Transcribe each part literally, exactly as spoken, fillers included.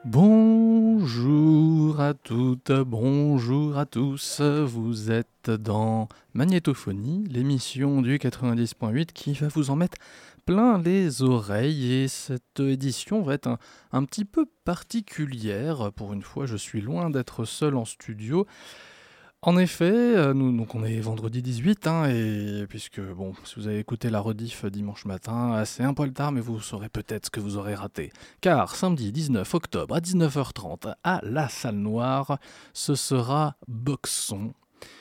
Bonjour à toutes, bonjour à tous, vous êtes dans Magnétophonie, l'émission du quatre-vingt-dix point huit qui va vous en mettre plein les oreilles, et cette édition va être un, un petit peu particulière. Pour une fois, je suis loin d'être seul en studio. En effet, nous, donc on est vendredi dix-huit, hein, et puisque, bon, si vous avez écouté la rediff dimanche matin, c'est un poil tard, mais vous saurez peut-être ce que vous aurez raté. Car samedi dix-neuf octobre à dix-neuf heures trente, à la Salle Noire, ce sera Boxon.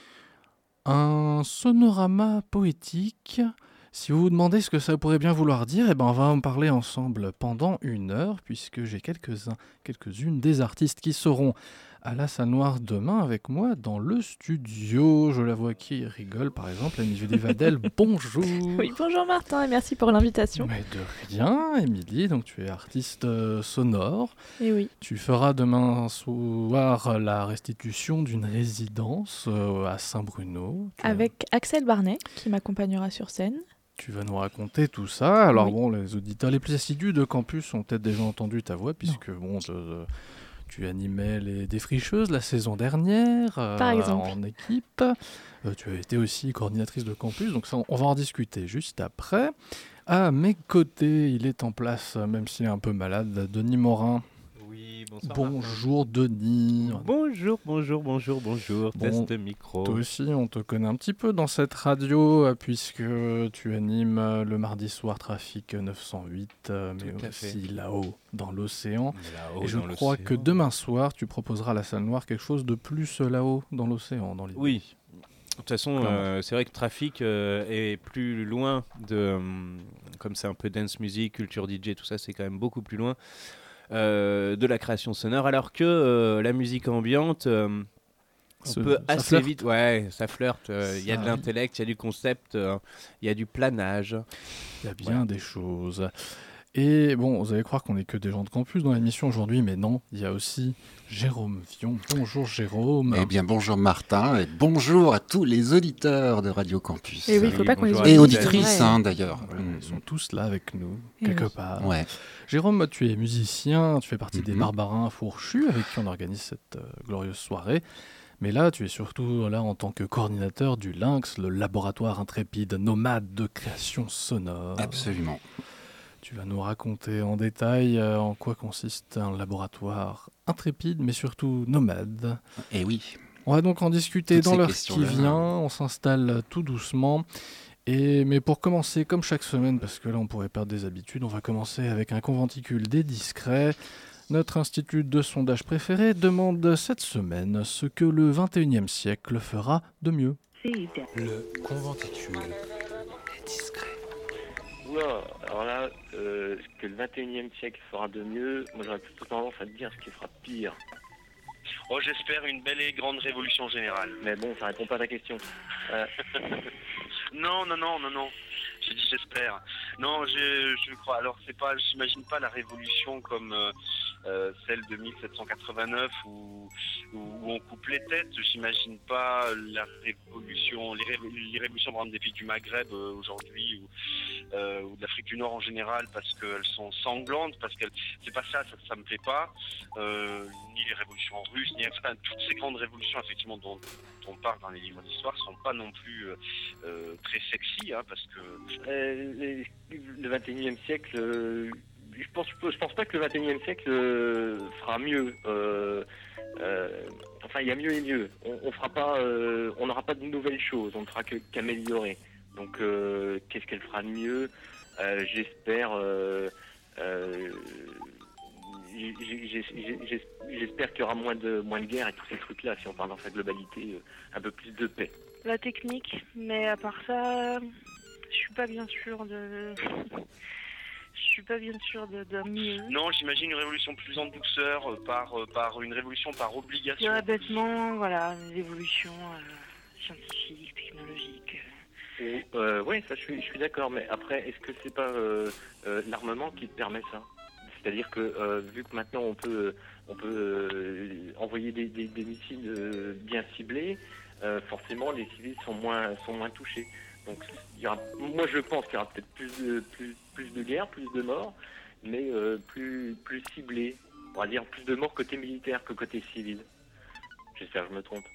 Un sonorama poétique. Si vous vous demandez ce que ça pourrait bien vouloir dire, eh ben on va en parler ensemble pendant une heure, puisque j'ai quelques-uns, quelques-unes des artistes qui seront à la Salle Noire demain avec moi dans le studio. Je la vois qui rigole, par exemple, Émilie Vadel, bonjour. Oui, bonjour Martin, et merci pour l'invitation. Mais de rien, Émilie, donc tu es artiste euh, sonore. Et oui. Tu feras demain soir la restitution d'une résidence euh, à Saint-Bruno. Tu avec as... Axel Barnet, qui m'accompagnera sur scène. Tu vas nous raconter tout ça. Alors oui. bon, les auditeurs les plus assidus de Campus ont peut-être déjà entendu ta voix, puisque non. bon... De, Tu animais les Défricheuses la saison dernière, euh, Par exemple. en équipe. Euh, tu as été aussi coordinatrice de campus, donc ça, on va en discuter juste après. À mes côtés, il est en place, même s'il est un peu malade, Denis Morin. Oui, bonsoir. Bonjour Martin. Denis. Bonjour, bonjour, bonjour, bonjour. Bon, Test micro. Toi aussi, on te connaît un petit peu dans cette radio, puisque tu animes le mardi soir Trafic neuf cent huit, mais Tout aussi là-haut dans l'océan. Là-haut Et je dans crois l'océan. que demain soir, tu proposeras à la Salle Noire quelque chose de plus là-haut dans l'océan, dans l'idée. Oui. De toute façon, euh, c'est vrai que Trafic euh, est plus loin de... Euh, comme c'est un peu dance music, culture D J, tout ça, c'est quand même beaucoup plus loin euh, de la création sonore, alors que euh, la musique ambiante... Euh, On Ce, peut assez flirte. vite, ouais, ça flirte. Il euh, y a de oui. l'intellect, il y a du concept, il euh, y a du planage. Il y a bien ouais. des choses. Et bon, vous allez croire qu'on n'est que des gens de campus dans l'émission aujourd'hui, mais non, il y a aussi Jérôme Vion. Bonjour Jérôme. Eh bien bonjour Martin, et bonjour à tous les auditeurs de Radio Campus. Et oui, il ne faut pas qu'on les oublie. Et auditrices hein, d'ailleurs. Voilà, mmh. Ils sont tous là avec nous, et quelque oui. part. Ouais. Jérôme, tu es musicien, tu fais partie mmh. des Mm-hmm. Barbarins Fourchus, avec qui on organise cette euh, glorieuse soirée. Mais là, tu es surtout là en tant que coordinateur du Lynx, le laboratoire intrépide nomade de création sonore. Absolument. Tu vas nous raconter en détail euh, en quoi consiste un laboratoire intrépide, mais surtout nomade. Eh oui. On va donc en discuter Toutes dans l'heure qui là. vient. On s'installe tout doucement. Et, mais pour commencer, comme chaque semaine, parce que là on pourrait perdre des habitudes, on va commencer avec un conventicule des discrets. Notre institut de sondage préféré demande cette semaine ce que le vingt et unième siècle fera de mieux. Le conventicule des discrets. Oula, alors là, euh, ce que le vingt et unième siècle fera de mieux, moi j'aurais plutôt tendance à te dire ce qui fera de pire. Oh, j'espère une belle et grande révolution générale. Mais bon, ça répond pas à ta question. Euh... non, non, non, non, non. J'ai dit j'espère. Non, je, je crois. Alors, c'est pas, j'imagine pas la révolution comme euh, euh, celle de mille sept cent quatre-vingt-neuf où, où, où on coupe les têtes. J'imagine pas la révolution, les, ré, les révolutions par exemple, des pays du Maghreb euh, aujourd'hui ou, euh, ou de l'Afrique du Nord en général parce qu'elles sont sanglantes, parce que c'est pas ça, ça, ça me plaît pas. Euh, ni les révolutions russes, ni enfin, toutes ces grandes révolutions effectivement dont, dont on parle dans les livres d'histoire sont pas non plus euh, euh, très sexy, hein, parce que euh, le vingt et unième siècle, euh, je pense, je pense pas que le vingt et unième siècle euh, fera mieux. Euh, euh, enfin, il y a mieux et mieux. On, on fera pas, euh, on n'aura pas de nouvelles choses. On ne fera que qu'améliorer. Donc, euh, qu'est-ce qu'elle fera de mieux euh, J'espère. Euh, euh, J'espère qu'il y aura moins de, moins de guerre et tous ces trucs-là, si on parle dans sa globalité, un peu plus de paix. La technique, mais à part ça, je suis pas bien sûr de... Je suis pas bien sûr de, de mieux. Non, j'imagine une révolution plus en douceur, euh, par, euh, par une révolution par obligation. Ouais, bêtement, voilà, une évolution euh, scientifique, technologique. Euh, oui, ça je suis, je suis d'accord, mais après, est-ce que c'est pas euh, euh, l'armement qui permet ça ? C'est-à-dire que euh, vu que maintenant on peut, on peut euh, envoyer des, des, des missiles euh, bien ciblés, euh, forcément les civils sont moins, sont moins touchés. Donc il y aura, moi je pense qu'il y aura peut-être plus de, plus, plus de guerres, plus de morts, mais euh, plus, plus ciblés. on va dire, plus de morts côté militaire que côté civil. J'espère que je me trompe.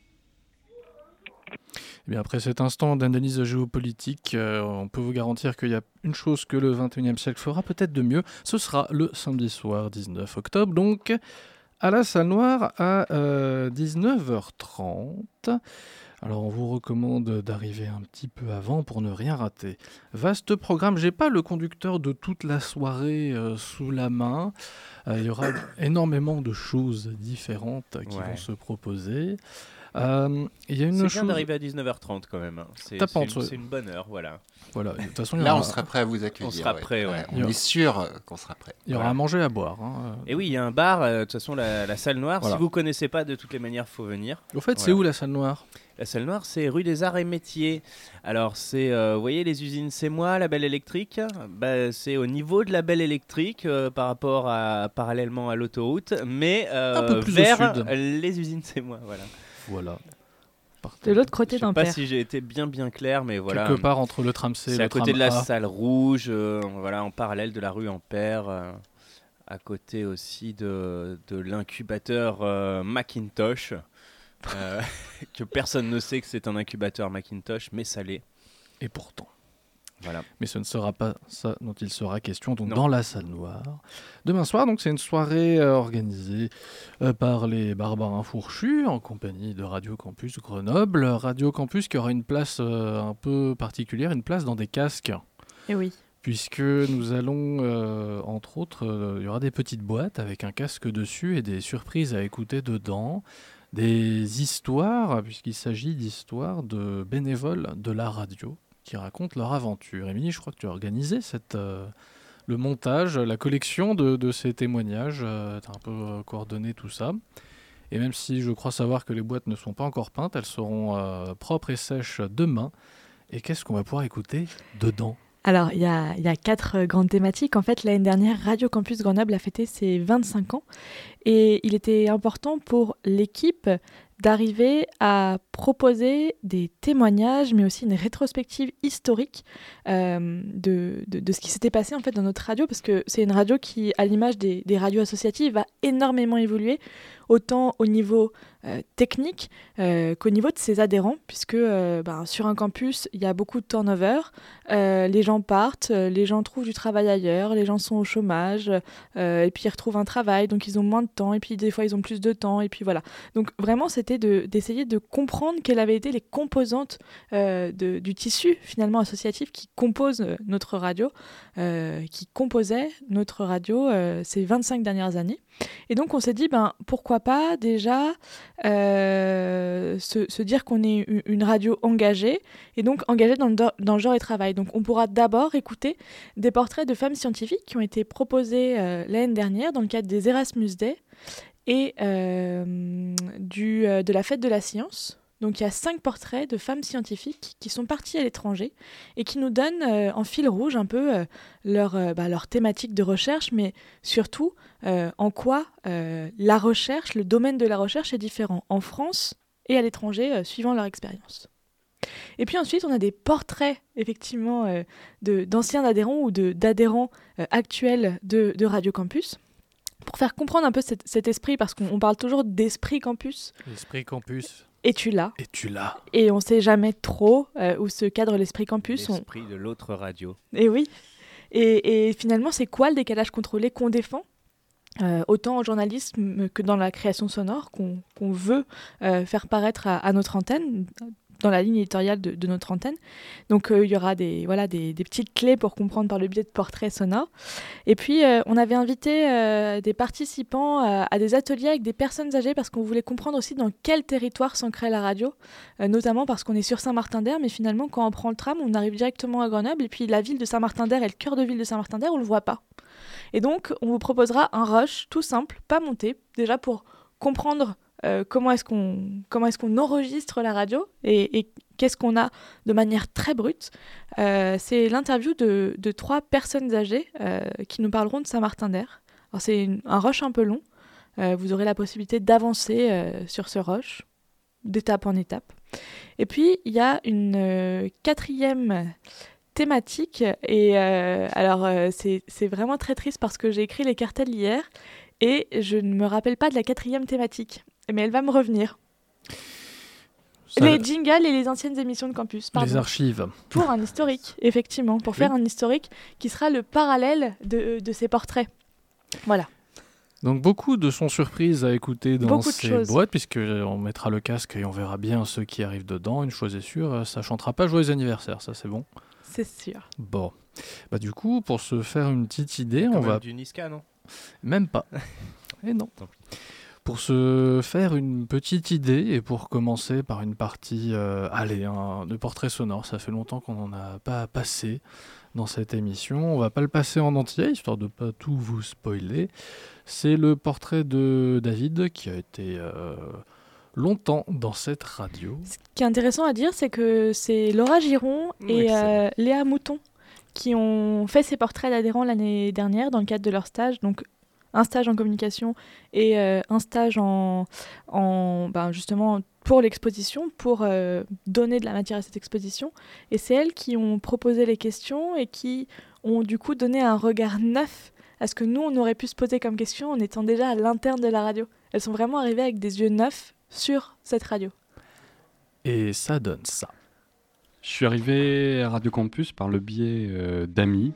Eh bien, après cet instant d'analyse géopolitique, euh, on peut vous garantir qu'il y a une chose que le vingt et unième siècle fera peut-être de mieux. Ce sera le samedi soir dix-neuf octobre, donc à la Salle Noire à euh, dix-neuf heures trente. Alors on vous recommande d'arriver un petit peu avant pour ne rien rater. Vaste programme, j'ai pas le conducteur de toute la soirée euh, sous la main. Euh, il y aura énormément de choses différentes qui Ouais. vont se proposer. Euh, il y a une C'est chose... bien d'arriver à dix-neuf heures trente quand même. hein. C'est, Tapante, c'est, une, ouais. c'est une bonne heure, voilà. Voilà, de toute façon, il y Là, aura, on sera prêt à vous accueillir. On sera prêt, ouais. On est sûr euh, qu'on sera prêt. il y aura voilà. à manger et à boire. Hein. Et oui, il y a un bar, euh, de toute façon, la, la Salle Noire. Voilà. Si vous connaissez pas, de toutes les manières, faut venir. Au fait, c'est Voilà. où la Salle Noire ? La Salle Noire, c'est rue des Arts et Métiers. Alors, c'est, euh, vous voyez, les usines C'est moi, la Belle Électrique. Bah, c'est au niveau de la Belle Électrique euh, par rapport à parallèlement à l'autoroute, mais euh, Un peu plus au vers sud. les usines C'est moi. Voilà. Voilà. De l'autre Je côté sais d'un pas père. si j'ai été bien bien clair, mais voilà. Quelque part entre le tram C et C'est le à côté tram de la A. Salle Rouge, euh, voilà, en parallèle de la rue Ampère, euh, à côté aussi de, de l'incubateur euh, Macintosh, euh, que personne ne sait que c'est un incubateur Macintosh, mais ça l'est. Et pourtant. Voilà. Mais ce ne sera pas ça dont il sera question donc Non. dans la Salle Noire. Demain soir, donc c'est une soirée euh, organisée euh, par les Barbarins Fourchus en compagnie de Radio Campus Grenoble. Radio Campus qui aura une place euh, un peu particulière, une place dans des casques. Et oui. Puisque nous allons, euh, entre autres, euh, il y aura des petites boîtes avec un casque dessus et des surprises à écouter dedans. Des histoires, puisqu'il s'agit d'histoires de bénévoles de la radio qui racontent leur aventure. Émilie, je crois que tu as organisé cette, euh, le montage, la collection de, de ces témoignages. Euh, tu as un peu euh, coordonné tout ça. Et même si je crois savoir que les boîtes ne sont pas encore peintes, elles seront euh, propres et sèches demain. Et qu'est-ce qu'on va pouvoir écouter dedans ? Alors, il y a, il y a quatre euh, grandes thématiques. En fait, l'année dernière, Radio Campus Grenoble a fêté ses vingt-cinq ans. Et il était important pour l'équipe d'arriver à proposer des témoignages, mais aussi une rétrospective historique euh, de, de, de ce qui s'était passé en fait dans notre radio, parce que c'est une radio qui, à l'image des, des radios associatives, va énormément évoluer, autant au niveau euh, technique euh, qu'au niveau de ses adhérents, puisque euh, ben, sur un campus, il y a beaucoup de turnover, euh, les gens partent, euh, les gens trouvent du travail ailleurs, les gens sont au chômage, euh, et puis ils retrouvent un travail, donc ils ont moins de temps, et puis des fois ils ont plus de temps, et puis voilà. Donc vraiment, c'était de, d'essayer de comprendre quelles avaient été les composantes euh, de, du tissu finalement associatif qui compose euh, notre radio, euh, qui composait notre radio euh, ces vingt-cinq dernières années. Et donc on s'est dit, ben, pourquoi pas déjà euh, se, se dire qu'on est une radio engagée, et donc engagée dans le, do- dans le genre et travail. Donc on pourra d'abord écouter des portraits de femmes scientifiques qui ont été proposés euh, l'année dernière dans le cadre des Erasmus Day et euh, du, euh, de la fête de la science. Donc il y a cinq portraits de femmes scientifiques qui sont parties à l'étranger et qui nous donnent euh, en fil rouge un peu euh, leur, euh, bah, leur thématique de recherche, mais surtout euh, en quoi euh, la recherche, le domaine de la recherche est différent en France et à l'étranger, euh, suivant leur expérience. Et puis ensuite, on a des portraits, effectivement, euh, de, d'anciens adhérents ou de, d'adhérents euh, actuels de, de Radio Campus, pour faire comprendre un peu cet, cet esprit, parce qu'on on parle toujours d'esprit campus. L'esprit campus. Et tu l'as. Et tu l'as. Et on ne sait jamais trop euh, où se cadre l'esprit campus. L'esprit on... de l'autre radio. Et oui. Et, et finalement, c'est quoi le décalage contrôlé qu'on défend euh, autant en journalisme que dans la création sonore, qu'on, qu'on veut euh, faire paraître à, à notre antenne, dans la ligne éditoriale de, de notre antenne. Donc euh, il y aura des, voilà, des, des petites clés pour comprendre par le biais de portraits sonores. Et puis euh, on avait invité euh, des participants à, à des ateliers avec des personnes âgées, parce qu'on voulait comprendre aussi dans quel territoire s'ancrait la radio, euh, notamment parce qu'on est sur Saint-Martin-d'Air, mais finalement quand on prend le tram, on arrive directement à Grenoble, et puis la ville de Saint-Martin-d'Air et le cœur de ville de Saint-Martin-d'Air, on ne le voit pas. Et donc on vous proposera un rush tout simple, pas monté, déjà pour comprendre Euh, comment est-ce qu'on comment est-ce qu'on enregistre la radio et, et qu'est-ce qu'on a de manière très brute. Euh, c'est l'interview de, de trois personnes âgées euh, qui nous parleront de Saint-Martin-d'Air. Alors c'est une, un rush un peu long. Euh, vous aurez la possibilité d'avancer euh, sur ce rush, d'étape en étape. Et puis il y a une euh, quatrième thématique. Et euh, alors euh, c'est, c'est vraiment très triste parce que j'ai écrit les cartels hier. Et je ne me rappelle pas de la quatrième thématique, mais elle va me revenir. Ça... Les jingles et les anciennes émissions de campus, pardon. Les archives. Pour un historique, effectivement, pour oui. faire un historique qui sera le parallèle de, de ces portraits. Voilà. Donc beaucoup de sons surprises à écouter dans beaucoup ces boîtes, puisqu'on mettra le casque et on verra bien ceux qui arrivent dedans. Une chose est sûre, ça chantera pas Joyeux anniversaire, ça c'est bon. C'est sûr. Bon. Bah, du coup, pour se faire une petite idée, Quand on même va... du Niska, non ? Même pas. Et non. Pour se faire une petite idée et pour commencer par une partie, euh, allez, hein, de portrait sonore, ça fait longtemps qu'on n'en a pas passé dans cette émission. On va pas le passer en entier, histoire de pas tout vous spoiler. C'est le portrait de David qui a été euh, longtemps dans cette radio. Ce qui est intéressant à dire, c'est que c'est Laura Giron et euh, Léa Mouton qui ont fait ces portraits d'adhérents l'année dernière dans le cadre de leur stage. Donc un stage en communication et euh, un stage en, en ben justement pour l'exposition, pour euh, donner de la matière à cette exposition. Et c'est elles qui ont proposé les questions et qui ont du coup donné un regard neuf à ce que nous, on aurait pu se poser comme question en étant déjà à l'interne de la radio. Elles sont vraiment arrivées avec des yeux neufs sur cette radio. Et ça donne ça. Je suis arrivé à Radio Campus par le biais euh, d'amis.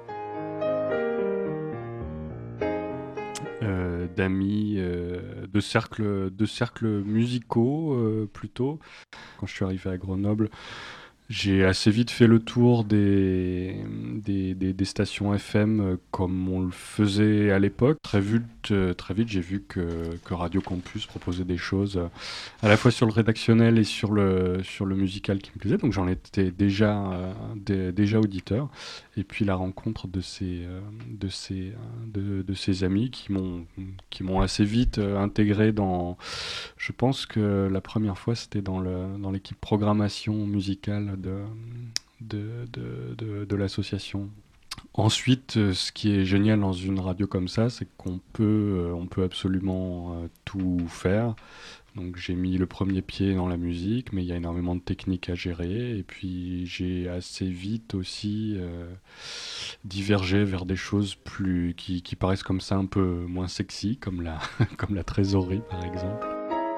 Euh, d'amis, euh, de cercles, de cercles musicaux euh, plutôt. Quand je suis arrivé à Grenoble, j'ai assez vite fait le tour des, des, des, des stations F M euh, comme on le faisait à l'époque. Très vite, euh, très vite j'ai vu que, que Radio Campus proposait des choses euh, à la fois sur le rédactionnel et sur le, sur le musical qui me plaisait. Donc j'en étais déjà, euh, d- déjà auditeur. Et puis la rencontre de ces, euh, de ces, de, de ces amis qui m'ont, qui m'ont assez vite euh, intégré dans... Je pense que la première fois, c'était dans, le, dans l'équipe programmation musicale de, de, de, de, de l'association. Ensuite, euh, ce qui est génial dans une radio comme ça, c'est qu'on peut, euh, on peut absolument euh, tout faire. Donc j'ai mis le premier pied dans la musique, mais il y a énormément de techniques à gérer. Et puis j'ai assez vite aussi euh, divergé vers des choses plus qui, qui paraissent comme ça un peu moins sexy, comme la, comme la trésorerie par exemple.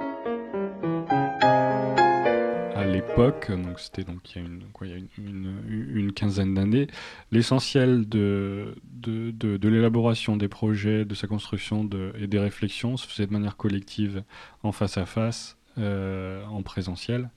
À l'époque, donc c'était donc il y a une, quoi, il y a une, une, une quinzaine d'années, l'essentiel de, de, de, de l'élaboration des projets, de sa construction de, et des réflexions se faisait de manière collective, en face à face, euh, en présentiel.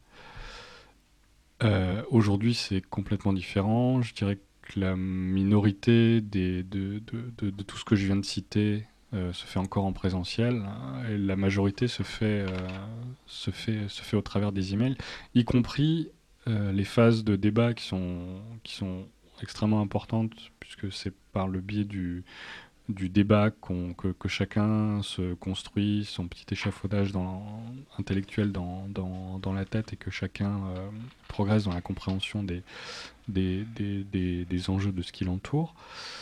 Euh, aujourd'hui, c'est complètement différent. Je dirais que la minorité des, de, de, de, de tout ce que je viens de citer Euh, se fait encore en présentiel, hein, et la majorité se fait, euh, se fait, se fait au travers des emails, y compris euh, les phases de débat qui sont, qui sont extrêmement importantes, puisque c'est par le biais du, du débat qu'on, que, que chacun se construit son petit échafaudage dans, intellectuel dans, dans, dans la tête, et que chacun euh, progresse dans la compréhension des, des, des, des, des enjeux de ce qui l'entoure.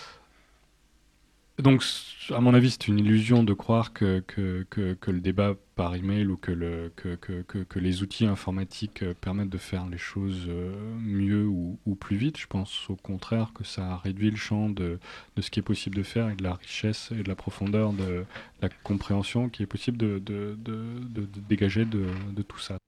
Donc, à mon avis, c'est une illusion de croire que, que, que, que le débat par email ou que, le, que, que, que, que les outils informatiques permettent de faire les choses mieux ou, ou plus vite. Je pense au contraire que ça réduit le champ de, de ce qui est possible de faire et de la richesse et de la profondeur de la compréhension qui est possible de, de, de, de, de dégager de, de tout ça.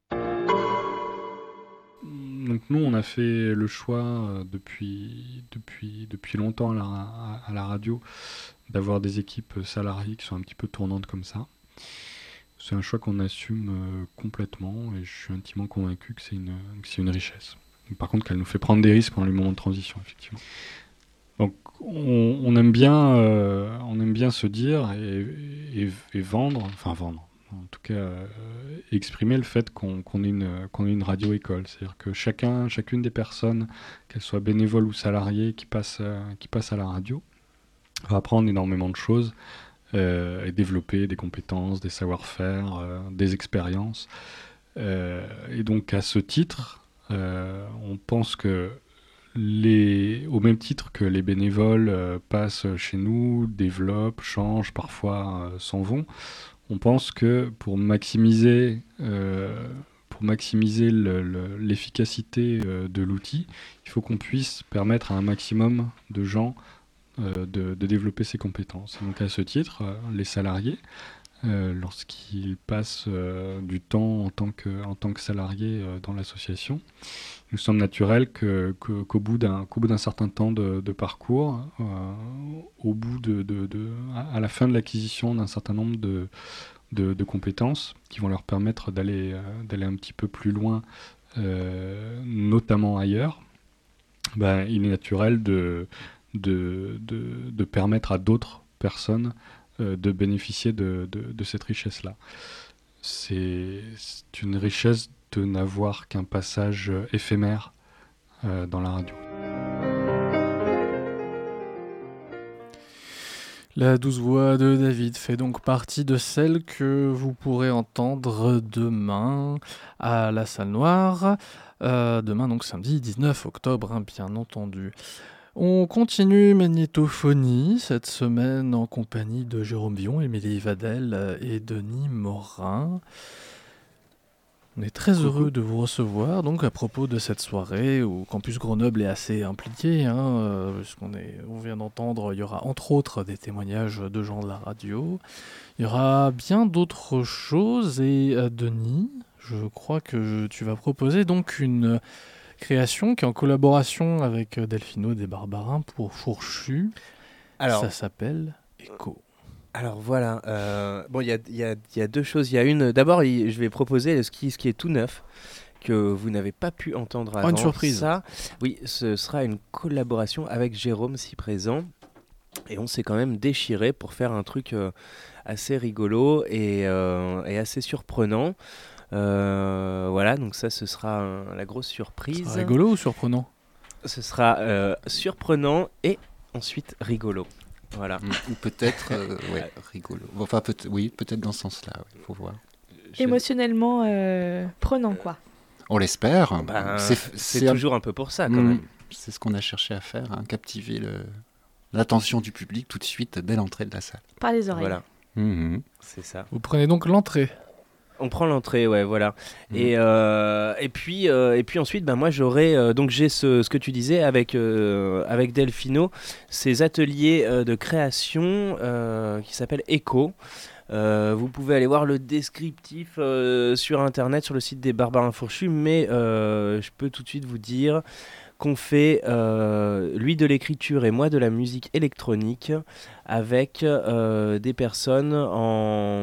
Donc nous, on a fait le choix euh, depuis, depuis, depuis longtemps à la, à, à la radio d'avoir des équipes salariées qui sont un petit peu tournantes comme ça. C'est un choix qu'on assume euh, complètement, et je suis intimement convaincu que c'est une, que c'est une richesse. Par contre, qu'elle nous fait prendre des risques pendant les moments de transition, effectivement. Donc on, on, aime, bien, euh, on aime bien se dire et, et, et vendre, enfin vendre, en tout cas euh, exprimer le fait qu'on, qu'on, ait une, qu'on ait une radio-école. C'est-à-dire que chacun, chacune des personnes, qu'elles soient bénévoles ou salariées, qui passent, euh, qui passent à la radio, va apprendre énormément de choses euh, et développer des compétences, des savoir-faire, euh, des expériences. Euh, et donc à ce titre, euh, on pense que les, au même titre que les bénévoles euh, passent chez nous, développent, changent, parfois euh, s'en vont, on pense que pour maximiser, euh, pour maximiser le, le, l'efficacité euh, de l'outil, il faut qu'on puisse permettre à un maximum de gens euh, de, de développer ses compétences. Et donc à ce titre, euh, les salariés, euh, lorsqu'ils passent euh, du temps en tant que, en tant que salariés euh, dans l'association, il nous semble naturel que, que, qu'au bout d'un, qu'au bout d'un certain temps de, de parcours, euh, au bout de, de, de, à la fin de l'acquisition d'un certain nombre de, de, de compétences qui vont leur permettre d'aller, euh, d'aller un petit peu plus loin, euh, notamment ailleurs, ben, il est naturel de, de, de, de permettre à d'autres personnes euh, de bénéficier de, de, de cette richesse-là. C'est, c'est une richesse de n'avoir qu'un passage éphémère euh, dans la radio. La douce voix de David fait donc partie de celle que vous pourrez entendre demain à la Salle Noire. Euh, demain, donc samedi dix-neuf octobre, hein, bien entendu. On continue Magnétophonie cette semaine en compagnie de Jérôme Villon, Émilie Vadel et Denis Morin. On est très heureux de vous recevoir donc à propos de cette soirée où Campus Grenoble est assez impliqué, hein, euh, puisqu'on est, on vient d'entendre, il y aura entre autres des témoignages de gens de la radio. Il y aura bien d'autres choses et euh, Denis, je crois que tu vas proposer donc une création qui est en collaboration avec Delphino des Barbarins pour Fourchu. Alors, ça s'appelle Echo. Alors voilà, euh, bon, il y a, y, a, y a deux choses. Il y a une, d'abord, y, je vais proposer ce qui, ce qui est tout neuf, que vous n'avez pas pu entendre avant. Oh, une surprise. Ça, oui, ce sera une collaboration avec Jérôme, si présent. Et on s'est quand même déchiré pour faire un truc euh, assez rigolo et, euh, et assez surprenant. Euh, voilà, donc ça, ce sera un, la grosse surprise. Ce sera rigolo ou surprenant ? Ce sera euh, surprenant et ensuite rigolo. Voilà. Ou peut-être euh, ouais, rigolo. Enfin, peut- oui, peut-être dans ce sens-là, il ouais, faut voir. Je... Émotionnellement euh, prenant, quoi. On l'espère. Ben, c'est, c'est, c'est toujours un peu pour ça, quand mmh, même. C'est ce qu'on a cherché à faire, hein, captiver le, l'attention du public tout de suite dès l'entrée de la salle. Par les oreilles. Voilà. Mmh. C'est ça. Vous prenez donc l'entrée. On prend l'entrée, ouais, voilà. Mmh. Et, euh, et, puis, euh, et puis ensuite, ben, moi, j'aurai... Euh, donc, j'ai ce, ce que tu disais avec, euh, avec Delphino, ces ateliers euh, de création euh, qui s'appellent Echo. Euh, vous pouvez aller voir le descriptif euh, sur Internet, sur le site des Barbarins Fourchus, mais euh, je peux tout de suite vous dire qu'on fait, euh, lui de l'écriture et moi de la musique électronique, avec euh, des personnes en,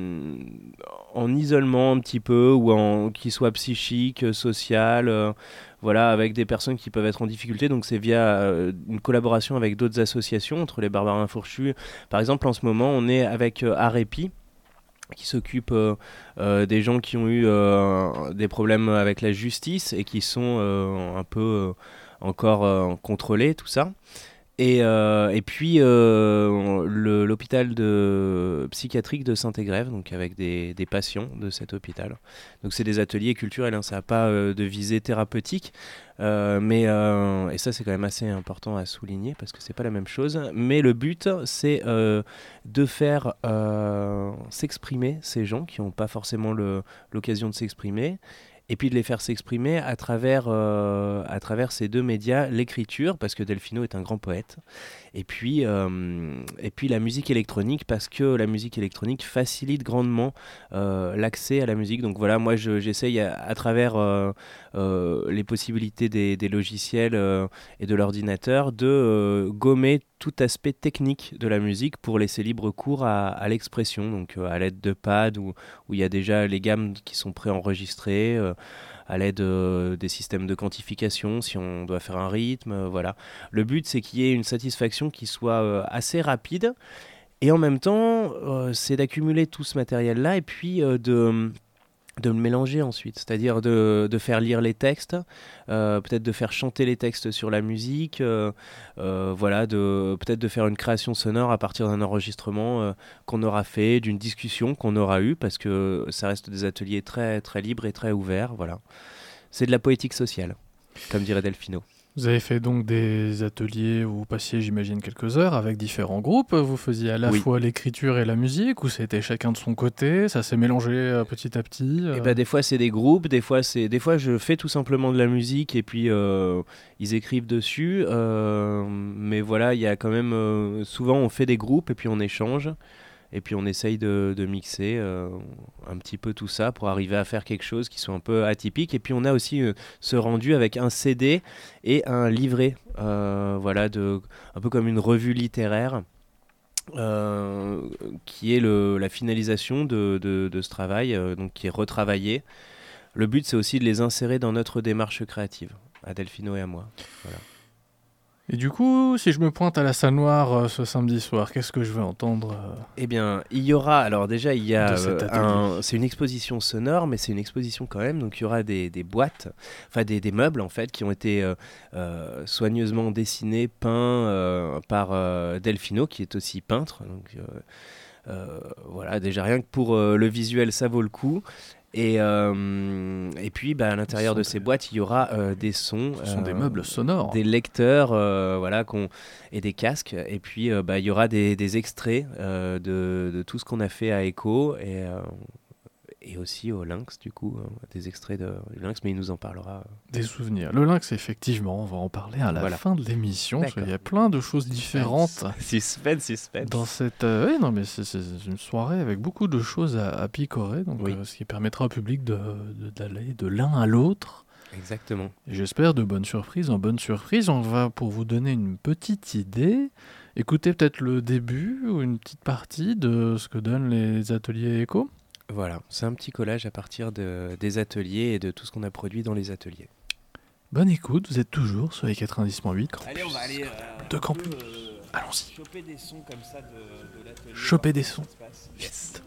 en isolement un petit peu, ou en, qui soient psychiques, sociales, euh, voilà, avec des personnes qui peuvent être en difficulté. Donc c'est via euh, une collaboration avec d'autres associations, entre les Barbarins Fourchus. Par exemple, en ce moment, on est avec euh, Arepi, qui s'occupe euh, euh, des gens qui ont eu euh, des problèmes avec la justice et qui sont euh, un peu euh, encore euh, contrôlés, tout ça. Et, euh, et puis euh, le, l'hôpital de, psychiatrique de Saint-Égrève, donc avec des, des patients de cet hôpital. Donc c'est des ateliers culturels, hein, ça n'a pas euh, de visée thérapeutique, euh, mais, euh, et ça c'est quand même assez important à souligner parce que c'est pas la même chose. Mais le but c'est euh, de faire euh, s'exprimer ces gens qui n'ont pas forcément le, l'occasion de s'exprimer. Et puis de les faire s'exprimer à travers, euh, à travers ces deux médias, l'écriture, parce que Delphino est un grand poète, et puis, euh, et puis la musique électronique, parce que la musique électronique facilite grandement euh, l'accès à la musique. Donc voilà, moi je, j'essaye à, à travers euh, euh, les possibilités des, des logiciels euh, et de l'ordinateur de euh, gommer tout aspect technique de la musique pour laisser libre cours à, à l'expression, donc euh, à l'aide de pads où où il y a déjà les gammes qui sont préenregistrées, euh, à l'aide euh, des systèmes de quantification si on doit faire un rythme, euh, voilà. Le but c'est qu'il y ait une satisfaction qui soit euh, assez rapide et en même temps euh, c'est d'accumuler tout ce matériel-là et puis euh, de de le mélanger ensuite, c'est-à-dire de, de faire lire les textes, euh, peut-être de faire chanter les textes sur la musique, euh, euh, voilà, de, peut-être de faire une création sonore à partir d'un enregistrement euh, qu'on aura fait, d'une discussion qu'on aura eue, parce que ça reste des ateliers très, très libres et très ouverts, voilà. C'est de la poétique sociale, comme dirait Delphino. Vous avez fait donc des ateliers où vous passiez, j'imagine, quelques heures avec différents groupes. Vous faisiez à la Oui. fois l'écriture et la musique, ou c'était chacun de son côté? Ça s'est mélangé euh, petit à petit euh... Et bah, des fois c'est des groupes, des fois c'est, des fois je fais tout simplement de la musique et puis euh, ils écrivent dessus. Euh, mais voilà, il y a quand même euh, souvent on fait des groupes et puis on échange. Et puis on essaye de, de mixer euh, un petit peu tout ça pour arriver à faire quelque chose qui soit un peu atypique. Et puis on a aussi euh, ce rendu avec un C D et un livret, euh, voilà, de, un peu comme une revue littéraire, euh, qui est le, la finalisation de, de, de ce travail, euh, donc qui est retravaillé. Le but c'est aussi de les insérer dans notre démarche créative, à Delphino et à moi. Voilà. Et du coup, si je me pointe à la salle noire euh, ce samedi soir, qu'est-ce que je vais entendre euh... Eh bien, il y aura, alors déjà, il y a, de cet euh, un, c'est une exposition sonore, mais c'est une exposition quand même, donc il y aura des, des boîtes, enfin des, des meubles en fait, qui ont été euh, euh, soigneusement dessinés, peints euh, par euh, Delphino, qui est aussi peintre, donc euh, euh, voilà, déjà rien que pour euh, le visuel, ça vaut le coup. Et, euh, et puis bah, à l'intérieur de ces boîtes, il y aura euh, des sons. Ce sont euh, des meubles sonores. Des lecteurs euh, voilà, qu'on, et des casques. Et puis euh, bah, il y aura des, des extraits euh, de, de tout ce qu'on a fait à Echo et, euh, et aussi au Lynx, du coup. Euh, des extraits de, du Lynx, mais il nous en parlera. Des souvenirs. Le Lynx, effectivement, on va en parler à la Voilà. fin de l'émission. Parce D'accord. qu'il y a plein de choses différentes. Suspense, suspense. Dans cette, euh, oui, non, mais c'est, c'est une soirée avec beaucoup de choses à, à picorer, donc Oui. euh, ce qui permettra au public de, de- d'aller de l'un à l'autre. Exactement. Et j'espère de bonnes surprises en bonnes surprises. On va, pour vous donner une petite idée, écouter peut-être le début ou une petite partie de ce que donnent les ateliers éco. Voilà, c'est un petit collage à partir de, des ateliers et de tout ce qu'on a produit dans les ateliers. Bonne écoute, vous êtes toujours sur les quatre-vingt-dix point huit Campus. Allez, on va aller euh, De un campus. peu, euh, Allons-y. choper des sons comme ça de, de l'atelier. Choper voir des comment sons. ça se passe. Yes.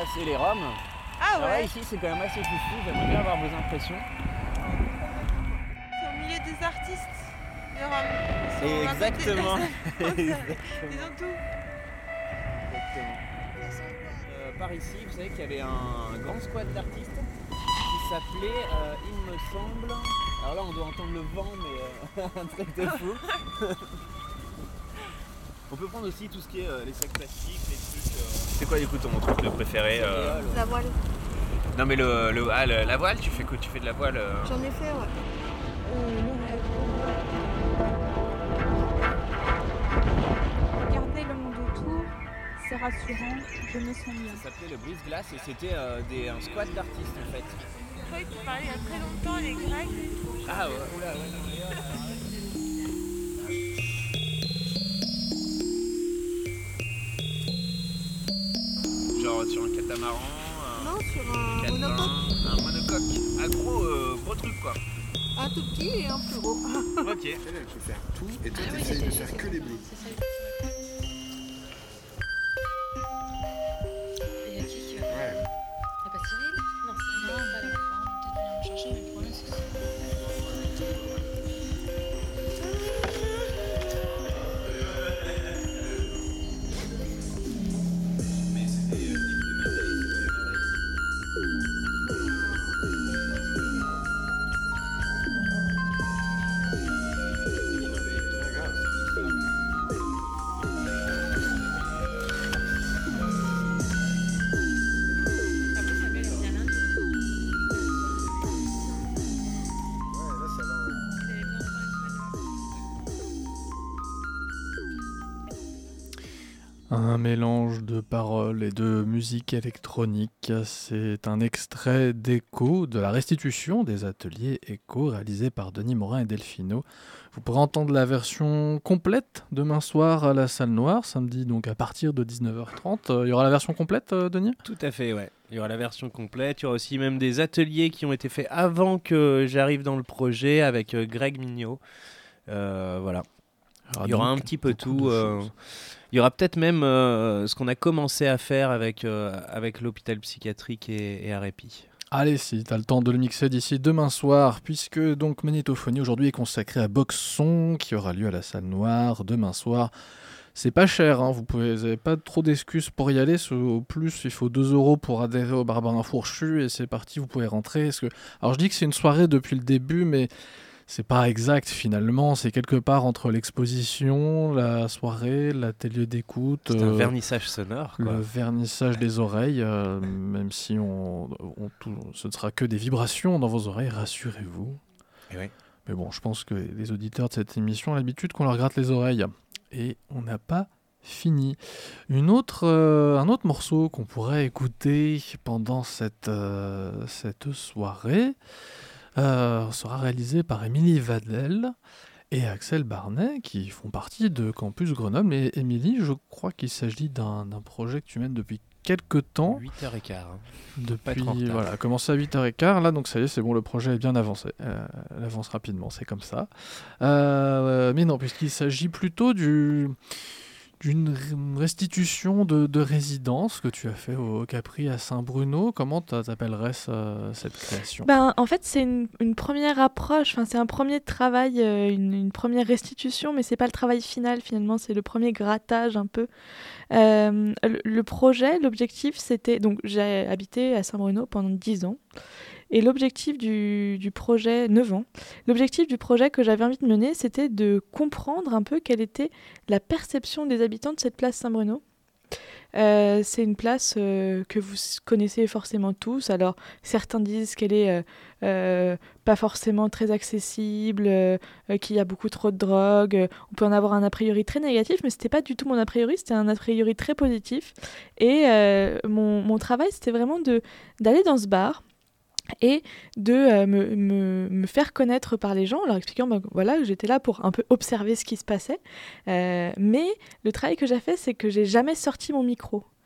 c'est les Roms. Ah Alors ouais. là, ici, c'est quand même assez foufou. J'aimerais bien avoir vos impressions. C'est au milieu des artistes, les Roms. Ils sont Et à côté- exactement. Ils ont tout. Exactement. Euh, par ici, vous savez qu'il y avait un grand squad d'artistes qui s'appelait, euh, il me semble. Alors là, on doit entendre le vent, mais euh, un truc de fou. On peut prendre aussi tout ce qui est euh, les sacs plastiques, les trucs. Euh... C'est quoi du coup ton truc de préféré euh... La voile. Non mais le, le, ah, le- la voile, tu fais quoi? Tu fais de la voile euh... J'en ai fait, ouais. Regarder le monde autour, c'est rassurant, je me sens bien. Ça s'appelait le brise-glace et c'était euh, des, un squad d'artistes en fait. Je croyais que tu parlais il y a très longtemps, les Grecs. Ah ouais, oula, ouais, non, mais, euh, Genre sur un catamaran un... Non, sur un quatre-vingts, monocoque. un monocoque. Un gros, euh, gros truc quoi. Un tout petit et un plus gros. Ok. Elle peut faire tout et toi tu essayes de faire que les bleus. Il y a qui qui va Ouais. Il n'y a pas Cyril Non, Cyril va pas là-bas. Peut-être venir me chercher, mais le problème c'est ça. Un mélange de paroles et de musique électronique. C'est un extrait d'Echo de la restitution des ateliers Echo réalisés par Denis Morin et Delphino. Vous pourrez entendre la version complète demain soir à la Salle Noire, samedi donc à partir de dix-neuf heures trente. Il y aura la version complète, Denis ? Tout à fait, ouais. Il y aura la version complète. Il y aura aussi même des ateliers qui ont été faits avant que j'arrive dans le projet avec euh, Greg Mignot. Euh, voilà. Alors, il y aura donc, un petit peu beaucoup de tout. euh, choses. il y aura peut-être même euh, ce qu'on a commencé à faire avec, euh, avec l'hôpital psychiatrique et, et Arépi. Allez, si tu as le temps de le mixer d'ici demain soir, puisque donc Magnétophonie aujourd'hui est consacrée à Boxon, qui aura lieu à la Salle Noire demain soir. C'est pas cher, hein, vous pouvez, vous n'avez pas trop d'excuses pour y aller. Au plus, il faut deux euros pour adhérer au Barbarin Fourchu, et c'est parti, vous pouvez rentrer. Parce que... Alors je dis que c'est une soirée depuis le début, mais c'est pas exact finalement. C'est quelque part entre l'exposition, la soirée, l'atelier d'écoute. C'est euh, un vernissage sonore, quoi. Le vernissage des oreilles, euh, même si on, on, tout, ce ne sera que des vibrations dans vos oreilles, rassurez-vous. Et oui. Mais bon, je pense que les auditeurs de cette émission ont l'habitude qu'on leur gratte les oreilles. Et on n'a pas fini. Une autre, euh, un autre morceau qu'on pourrait écouter pendant cette, euh, cette soirée euh, sera réalisé par Émilie Vadel et Axel Barnet, qui font partie de Campus Grenoble. Et Émilie, je crois qu'il s'agit d'un, d'un projet que tu mènes depuis quelques temps. huit heures quinze. Hein. Depuis, voilà, commencé à huit heures quinze, là, donc ça y est, c'est bon, le projet est bien avancé. Euh, elle avance rapidement, c'est comme ça. Euh, mais non, puisqu'il s'agit plutôt du, d'une restitution de, de résidence que tu as fait au Capri à Saint-Bruno. Comment t'appellerais ça, cette création ? Ben, en fait, c'est une, une première approche, enfin, c'est un premier travail, euh, une, une première restitution, mais c'est pas le travail final, finalement, c'est le premier grattage un peu. Euh, le, le projet, l'objectif, c'était... Donc, j'ai habité à Saint-Bruno pendant dix ans. Et l'objectif du, du projet, neuf ans, l'objectif du projet que j'avais envie de mener, c'était de comprendre un peu quelle était la perception des habitants de cette place Saint-Bruno. Euh, c'est une place euh, que vous connaissez forcément tous. Alors, certains disent qu'elle est euh, euh, pas forcément très accessible, euh, qu'il y a beaucoup trop de drogue. On peut en avoir un a priori très négatif, mais c'était pas du tout mon a priori, c'était un a priori très positif. Et euh, mon, mon travail, c'était vraiment de, d'aller dans ce bar et de euh, me, me, me faire connaître par les gens en leur expliquant ben, voilà, que j'étais là pour un peu observer ce qui se passait. Euh, mais le travail que j'ai fait, c'est que j'ai jamais sorti mon micro.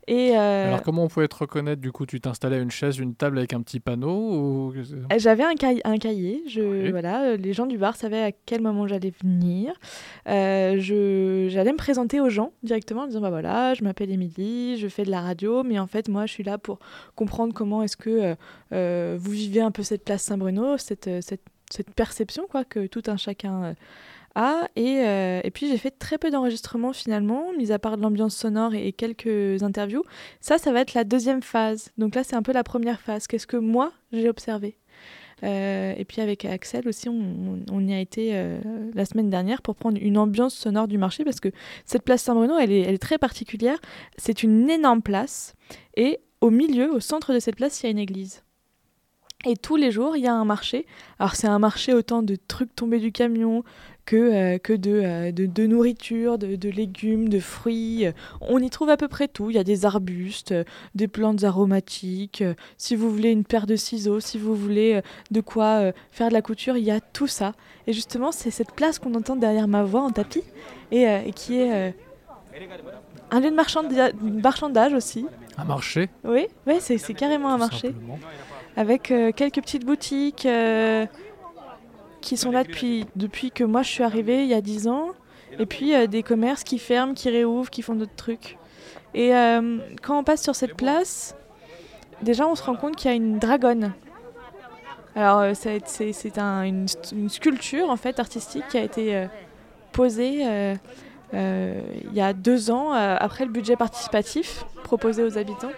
Et euh, Alors comment on pouvait te reconnaître du coup? Tu t'installais à une chaise, une table avec un petit panneau ou... J'avais un, cahier, un cahier. Je, Oui. voilà, les gens du bar savaient à quel moment j'allais venir. Euh, je, j'allais me présenter aux gens directement en disant bah voilà, je m'appelle Émilie, je fais de la radio, mais en fait moi je suis là pour comprendre comment est-ce que euh, euh, vous vivez un peu cette place Saint-Bruno, cette, cette, cette perception quoi, que tout un chacun euh, a. Et, euh, et puis j'ai fait très peu d'enregistrements finalement, mis à part de l'ambiance sonore et, et quelques interviews. Ça, ça va être la deuxième phase. Donc là, c'est un peu la première phase. Qu'est-ce que moi, j'ai observé ? Euh, et puis avec Axel aussi, on, on y a été euh, la semaine dernière pour prendre une ambiance sonore du marché parce que cette place Saint-Bruno, elle est, elle est très particulière. C'est une énorme place et au milieu, au centre de cette place, il y a une église. Et tous les jours, il y a un marché. Alors c'est un marché autant de trucs tombés du camion que, euh, que de, euh, de, de nourriture, de, de légumes, de fruits. On y trouve à peu près tout. Il y a des arbustes, euh, des plantes aromatiques. Euh, si vous voulez une paire de ciseaux, si vous voulez euh, de quoi euh, faire de la couture, il y a tout ça. Et justement, c'est cette place qu'on entend derrière ma voix en tapis et, euh, et qui est euh, un lieu de marchanda- marchandage aussi. Un marché? Oui, ouais, c'est, c'est carrément un marché. Simplement. Avec euh, quelques petites boutiques euh, qui sont là depuis, depuis que moi je suis arrivée il y a dix ans. Et puis euh, des commerces qui ferment, qui réouvrent, qui font d'autres trucs. Et euh, quand on passe sur cette place, déjà on se rend compte qu'il y a une dragonne. Alors euh, c'est, c'est, c'est un, une, une sculpture en fait artistique qui a été euh, posée euh, euh, il y a deux ans euh, après le budget participatif proposé aux habitants.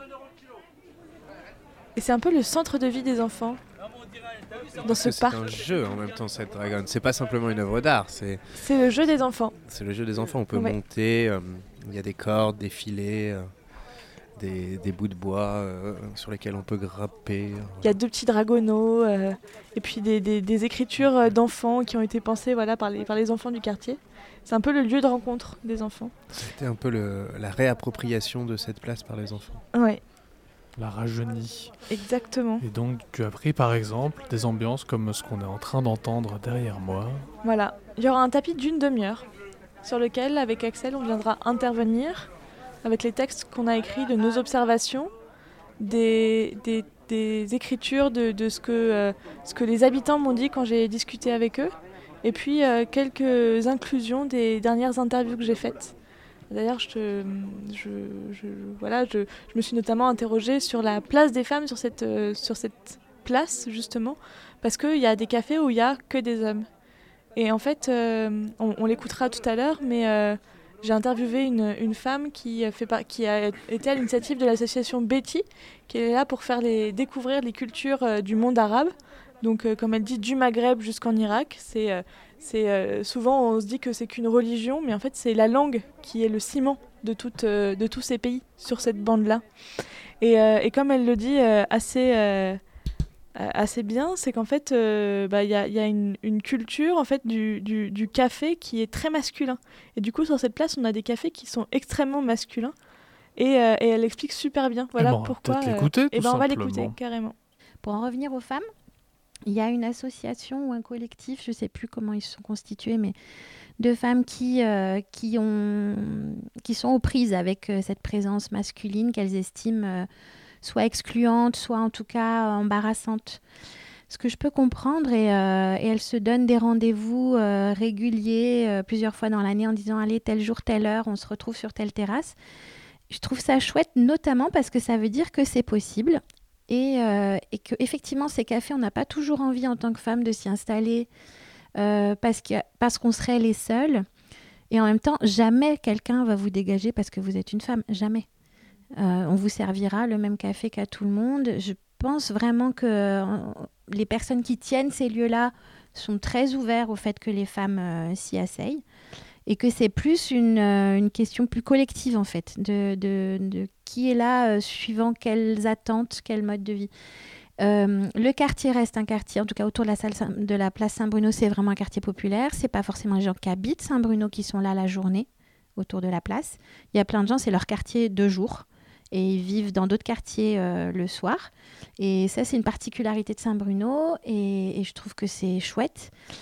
Et c'est un peu le centre de vie des enfants dans ce c'est parc. un jeu en même temps, cette dragonne. C'est pas simplement une œuvre d'art, c'est... C'est le jeu des enfants. C'est le jeu des enfants. On peut Ouais. monter, euh, il y a des cordes, des filets, euh, des, des bouts de bois euh, sur lesquels on peut grimper. Il y a deux petits dragonneaux euh, et puis des, des, des écritures euh, d'enfants qui ont été pensées voilà, par, les, par les enfants du quartier. C'est un peu le lieu de rencontre des enfants. C'était un peu le, la réappropriation de cette place par les enfants. Ouais, La rajeunie. exactement. Et donc tu as pris par exemple des ambiances comme ce qu'on est en train d'entendre derrière moi. Voilà. Il y aura un tapis d'une demi-heure sur lequel, avec Axel, on viendra intervenir avec les textes qu'on a écrits de nos observations, des, des, des écritures de, de ce, que, euh, ce que les habitants m'ont dit quand j'ai discuté avec eux, et puis euh, quelques inclusions des dernières interviews que j'ai faites. D'ailleurs, je, te- je, je, voilà, je, je me suis notamment interrogée sur la place des femmes sur cette, euh, sur cette place, justement, parce qu'il y a des cafés où il n'y a que des hommes. Et en fait, euh, on, on l'écoutera tout à l'heure, mais euh, j'ai interviewé une, une femme qui, fait par- qui a été à l'initiative de l'association Betty, qui est là pour faire les, découvrir les cultures euh, du monde arabe. Donc, euh, comme elle dit, du Maghreb jusqu'en Irak. C'est, euh, c'est, euh, souvent, on se dit que c'est qu'une religion, mais en fait, c'est la langue qui est le ciment de, toute, euh, de tous ces pays sur cette bande-là. Et, euh, et comme elle le dit euh, assez, euh, assez bien, c'est qu'en fait, il euh, bah, y a, y a une, une culture en fait, du, du, du café qui est très masculin. Et du coup, sur cette place, on a des cafés qui sont extrêmement masculins. Et, euh, et elle explique super bien. Voilà Eh ben, on va pourquoi. peut-être l'écouter, et tout ben, on va simplement. l'écouter, carrément. Pour en revenir aux femmes, il y a une association ou un collectif, je ne sais plus comment ils sont constitués, mais de femmes qui, euh, qui, ont, qui sont aux prises avec euh, cette présence masculine qu'elles estiment euh, soit excluante, soit en tout cas euh, embarrassante. Ce que je peux comprendre, et, euh, et elles se donnent des rendez-vous euh, réguliers euh, plusieurs fois dans l'année en disant « Allez, tel jour, telle heure, on se retrouve sur telle terrasse ». Je trouve ça chouette, notamment parce que ça veut dire que c'est possible. Et, euh, et qu'effectivement, ces cafés, on n'a pas toujours envie en tant que femme de s'y installer euh, parce, que, parce qu'on serait les seuls. Et en même temps, jamais quelqu'un va vous dégager parce que vous êtes une femme. Jamais. Euh, on vous servira le même café qu'à tout le monde. Je pense vraiment que euh, les personnes qui tiennent ces lieux-là sont très ouverts au fait que les femmes euh, s'y asseyent. Et que c'est plus une, euh, une question plus collective, en fait, de, de, de qui est là euh, suivant quelles attentes, quel mode de vie. Euh, le quartier reste un quartier, en tout cas autour de la, salle Saint- de la place Saint-Bruno, c'est vraiment un quartier populaire. Ce n'est pas forcément les gens qui habitent Saint-Bruno qui sont là la journée, autour de la place. Il y a plein de gens, c'est leur quartier de jour. Et ils vivent dans d'autres quartiers euh, le soir. Et ça, c'est une particularité de Saint-Bruno. Et, et je trouve que c'est chouette.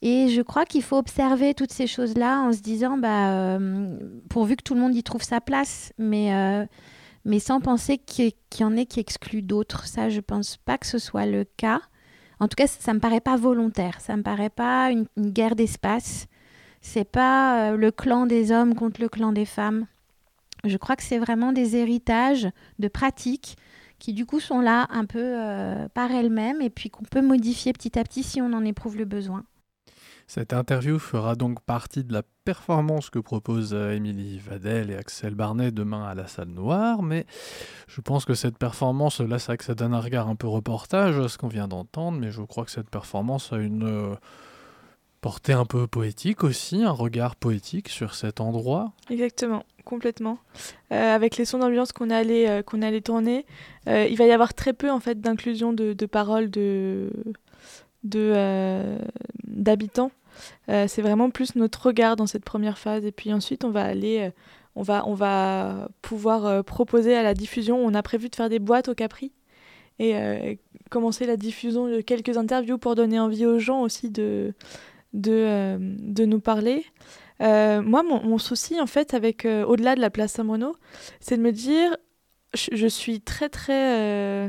Et je crois qu'il faut observer toutes ces choses-là en se disant, bah, euh, pourvu que tout le monde y trouve sa place, mais, euh, mais sans penser qu'il y, qu'il y en ait qui excluent d'autres. Ça, je ne pense pas que ce soit le cas. En tout cas, ça ne me paraît pas volontaire. Ça ne me paraît pas une, une guerre d'espace. Ce n'est pas euh, le clan des hommes contre le clan des femmes. Je crois que c'est vraiment des héritages de pratiques qui, du coup, sont là un peu euh, par elles-mêmes et puis qu'on peut modifier petit à petit si on en éprouve le besoin. Cette interview fera donc partie de la performance que proposent Émilie Vadel et Axel Barnet demain à la Salle Noire, mais je pense que cette performance, là c'est vrai que ça donne un regard un peu reportage, ce qu'on vient d'entendre, mais je crois que cette performance a une euh, portée un peu poétique aussi, un regard poétique sur cet endroit. Exactement, complètement. Euh, avec les sons d'ambiance qu'on est allé, euh, qu'on est allé tourner, euh, il va y avoir très peu en fait d'inclusion de, de paroles de... De, euh, d'habitants. Euh, c'est vraiment plus notre regard dans cette première phase. Et puis ensuite, on va aller, euh, on va, on va pouvoir euh, proposer à la diffusion. On a prévu de faire des boîtes au Capri et euh, commencer la diffusion de quelques interviews pour donner envie aux gens aussi de, de, euh, de nous parler. Euh, moi, mon, mon souci, en fait, avec euh, au-delà de la place Saint-Bruno, c'est de me dire, je, je suis très, très... Euh,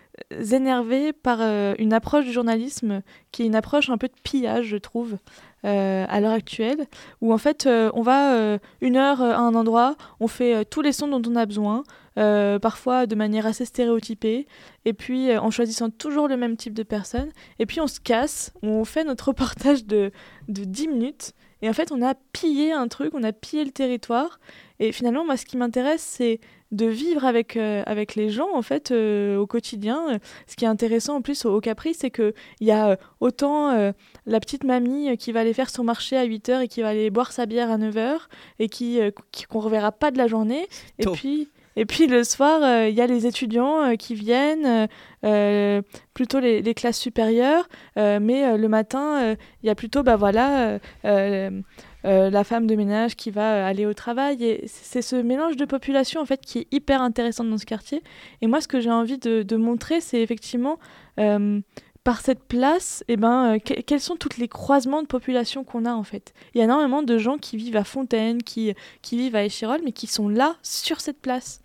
énervée par euh, une approche du journalisme qui est une approche un peu de pillage, je trouve, euh, à l'heure actuelle, où en fait euh, on va euh, une heure euh, à un endroit, on fait euh, tous les sons dont on a besoin, euh, parfois de manière assez stéréotypée, et puis euh, en choisissant toujours le même type de personne, et puis on se casse, on fait notre reportage de, de dix minutes, et en fait on a pillé un truc, on a pillé le territoire, et finalement moi ce qui m'intéresse c'est de vivre avec, euh, avec les gens en fait euh, au quotidien. Ce qui est intéressant en plus au, au Capri, c'est qu'il y a euh, autant euh, la petite mamie qui va aller faire son marché à huit heures et qui va aller boire sa bière à neuf heures et qui, euh, qui, qu'on ne reverra pas de la journée. Et puis, et puis le soir, il euh, y a les étudiants euh, qui viennent, euh, plutôt les, les classes supérieures, euh, mais euh, le matin, il euh, y a plutôt bah, voilà, euh, Euh, la femme de ménage qui va aller au travail. Et c'est ce mélange de population en fait, qui est hyper intéressant dans ce quartier. Et moi, ce que j'ai envie de, de montrer, c'est effectivement, euh, par cette place, eh ben, euh, que, quels sont tous les croisements de population qu'on a en fait. Il y a énormément de gens qui vivent à Fontaine, qui, qui vivent à Échirolles, mais qui sont là, sur cette place.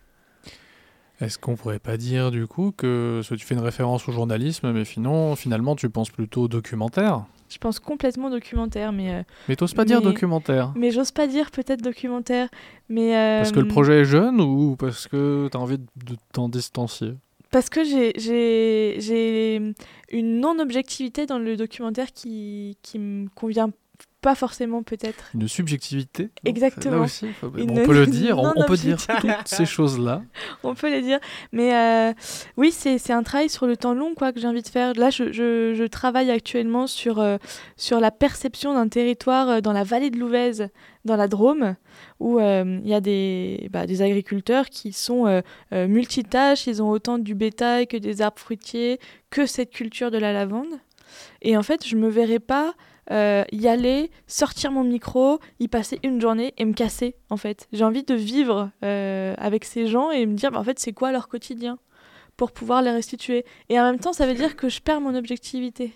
Est-ce qu'on pourrait pas dire du coup que tu fais une référence au journalisme, mais finalement, finalement tu penses plutôt au documentaire ? Je pense complètement documentaire, mais... Euh, mais t'oses pas mais, dire documentaire. Mais j'ose pas dire peut-être documentaire, mais... Euh, parce que le projet est jeune ou parce que t'as envie de, de t'en distancier ? Parce que j'ai, j'ai, j'ai une non-objectivité dans le documentaire qui, qui me convient pas forcément peut-être. Une subjectivité. Exactement. Là aussi, faut... Une... on peut le dire, on, on peut dire toutes ces choses-là. On peut les dire, mais euh, oui, c'est, c'est un travail sur le temps long quoi, que j'ai envie de faire. Là, je, je, je travaille actuellement sur, euh, sur la perception d'un territoire dans la vallée de l'Ouvèze, dans la Drôme, où il euh, y a des, bah, des agriculteurs qui sont euh, euh, multitâches, ils ont autant du bétail que des arbres fruitiers, que cette culture de la lavande. Et en fait, je me verrais pas Euh, y aller, sortir mon micro, y passer une journée et me casser en fait. J'ai envie de vivre euh, avec ces gens et me dire bah, en fait c'est quoi leur quotidien pour pouvoir les restituer. Et en même temps ça veut dire que je perds mon objectivité.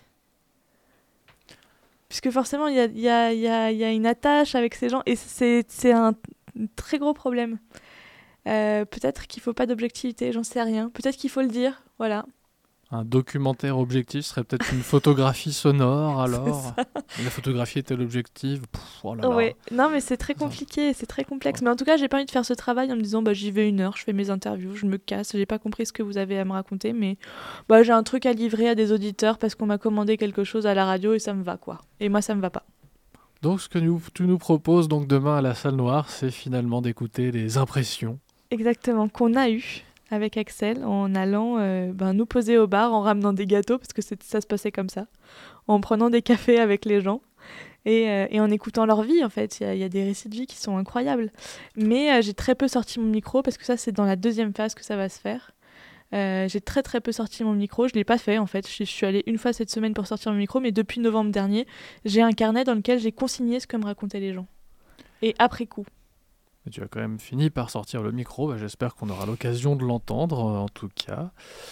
Puisque forcément il y a, y, a, y, a, y a une attache avec ces gens et c'est, c'est un très gros problème. Euh, peut-être qu'il faut pas d'objectivité, j'en sais rien. Peut-être qu'il faut le dire, voilà. Un documentaire objectif serait peut-être une photographie sonore, alors. La photographie était l'objectif. Pff, oh là là. Ouais. Non, mais c'est très compliqué, c'est très complexe. Ouais. Mais en tout cas, j'ai pas envie de faire ce travail en me disant bah, j'y vais une heure, je fais mes interviews, je me casse, j'ai pas compris ce que vous avez à me raconter, mais bah, j'ai un truc à livrer à des auditeurs parce qu'on m'a commandé quelque chose à la radio et ça me va, quoi. Et moi, ça me va pas. Donc, ce que nous, tu nous proposes donc demain à la Salle Noire, c'est finalement d'écouter les impressions. Exactement, qu'on a eues avec Axel en allant euh, ben, nous poser au bar, en ramenant des gâteaux, parce que c'est, ça se passait comme ça, en prenant des cafés avec les gens et, euh, et en écoutant leur vie, en fait. Il y, y a des récits de vie qui sont incroyables. Mais euh, j'ai très peu sorti mon micro, parce que ça, c'est dans la deuxième phase que ça va se faire. Euh, j'ai très très peu sorti mon micro, je ne l'ai pas fait en fait. Je, je suis allée une fois cette semaine pour sortir mon micro, mais depuis novembre dernier, j'ai un carnet dans lequel j'ai consigné ce que me racontaient les gens. Et après coup. Mais tu as quand même fini par sortir le micro, bah, j'espère qu'on aura l'occasion de l'entendre, en tout cas.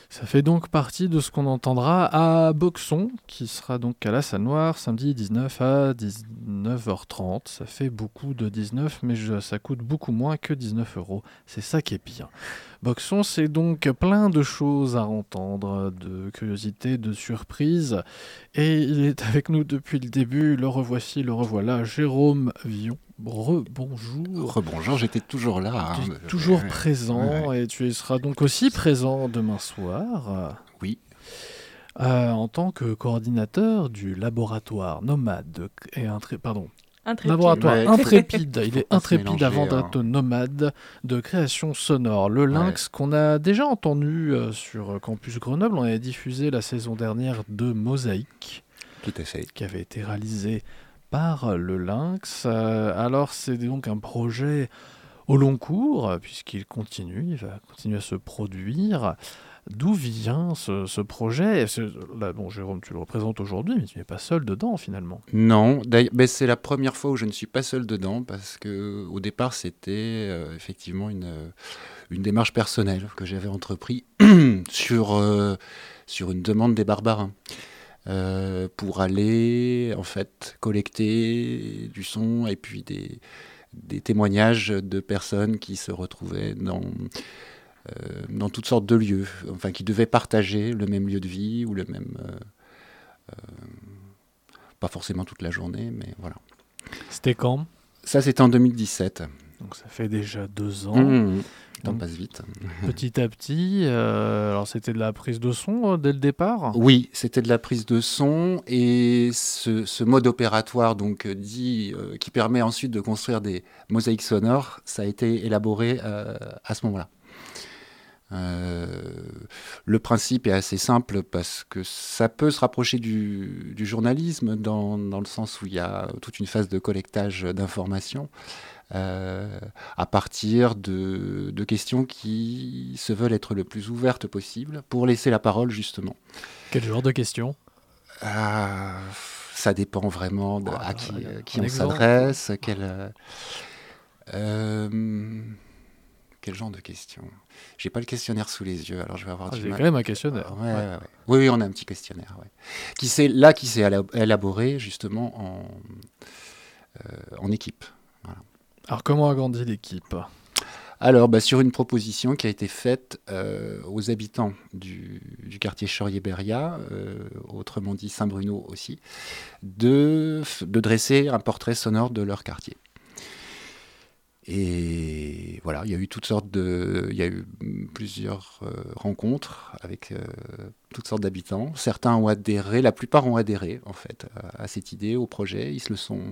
Ça fait donc partie de ce qu'on entendra à Boxon, qui sera donc à la Salle Noire, samedi dix-neuf à dix-neuf heures trente. Ça fait beaucoup de dix-neuf, mais je, ça coûte beaucoup moins que dix-neuf euros. C'est ça qui est bien. Boxon, c'est donc plein de choses à entendre, de curiosités, de surprises. Et il est avec nous depuis le début. Le revoici, le revoilà, Jérôme Vion. Rebonjour. Rebonjour, j'étais toujours là. Tu es hein. toujours Ouais, présent ouais. et tu seras donc aussi présent demain soir. Oui. Euh, en tant que coordinateur du laboratoire nomade et intré... pardon. Intrépide. Laboratoire Ouais. intrépide. Il Faut est pas se intrépide mélanger, avant hein. d'être nomade de création sonore. Le Lynx qu'on a déjà entendu euh, sur Campus Grenoble. On avait diffusé la saison dernière de Mosaïque. Tout à fait. Qui avait été réalisé par le Lynx. Euh, alors c'est donc un projet au long cours, puisqu'il continue, il va continuer à se produire. D'où vient ce, ce projet? C'est- Là, bon, Jérôme, tu le représentes aujourd'hui, mais tu n'es pas seul dedans finalement. Non, d'ailleurs, ben, c'est la première fois où je ne suis pas seul dedans parce que au départ c'était euh, effectivement une, euh, une démarche personnelle que j'avais entrepris sur, euh, sur une demande des Barbarins euh, pour aller en fait collecter du son et puis des, des témoignages de personnes qui se retrouvaient dans euh, dans toutes sortes de lieux, enfin qui devaient partager le même lieu de vie ou le même euh, euh, pas forcément toute la journée, mais voilà. C'était quand? Ça, c'était en deux mille dix-sept. Donc ça fait déjà deux ans. Mmh, le temps Donc, passe vite. Petit à petit, euh, alors c'était de la prise de son euh, dès le départ? Oui, c'était de la prise de son et ce, ce mode opératoire donc euh, dit euh, qui permet ensuite de construire des mosaïques sonores, ça a été élaboré euh, à ce moment-là. Euh, le principe est assez simple parce que ça peut se rapprocher du, du journalisme dans, dans le sens où il y a toute une phase de collectage d'informations euh, à partir de, de questions qui se veulent être le plus ouvertes possible pour laisser la parole justement. Quel genre de questions? Euh, ça dépend vraiment de à qui, euh, qui un on exemple. s'adresse, quel, euh, euh, quel genre de questions. J'ai pas le questionnaire sous les yeux, alors je vais avoir Ah, du j'ai mal. quand même un questionnaire. Ouais, Ouais. ouais, ouais. Oui, oui, on a un petit questionnaire. Ouais. Qui s'est, là, qui s'est éla- élaboré justement en, euh, en équipe. Voilà. Alors comment a grandi l'équipe? Alors, bah, sur une proposition qui a été faite euh, aux habitants du, du quartier Chaurier-Beria, euh, autrement dit Saint-Bruno aussi, de, de dresser un portrait sonore de leur quartier. Et voilà, il y a eu toutes sortes de, il y a eu plusieurs euh, rencontres avec euh, toutes sortes d'habitants. Certains ont adhéré, la plupart ont adhéré en fait à, à cette idée, au projet. Ils se le sont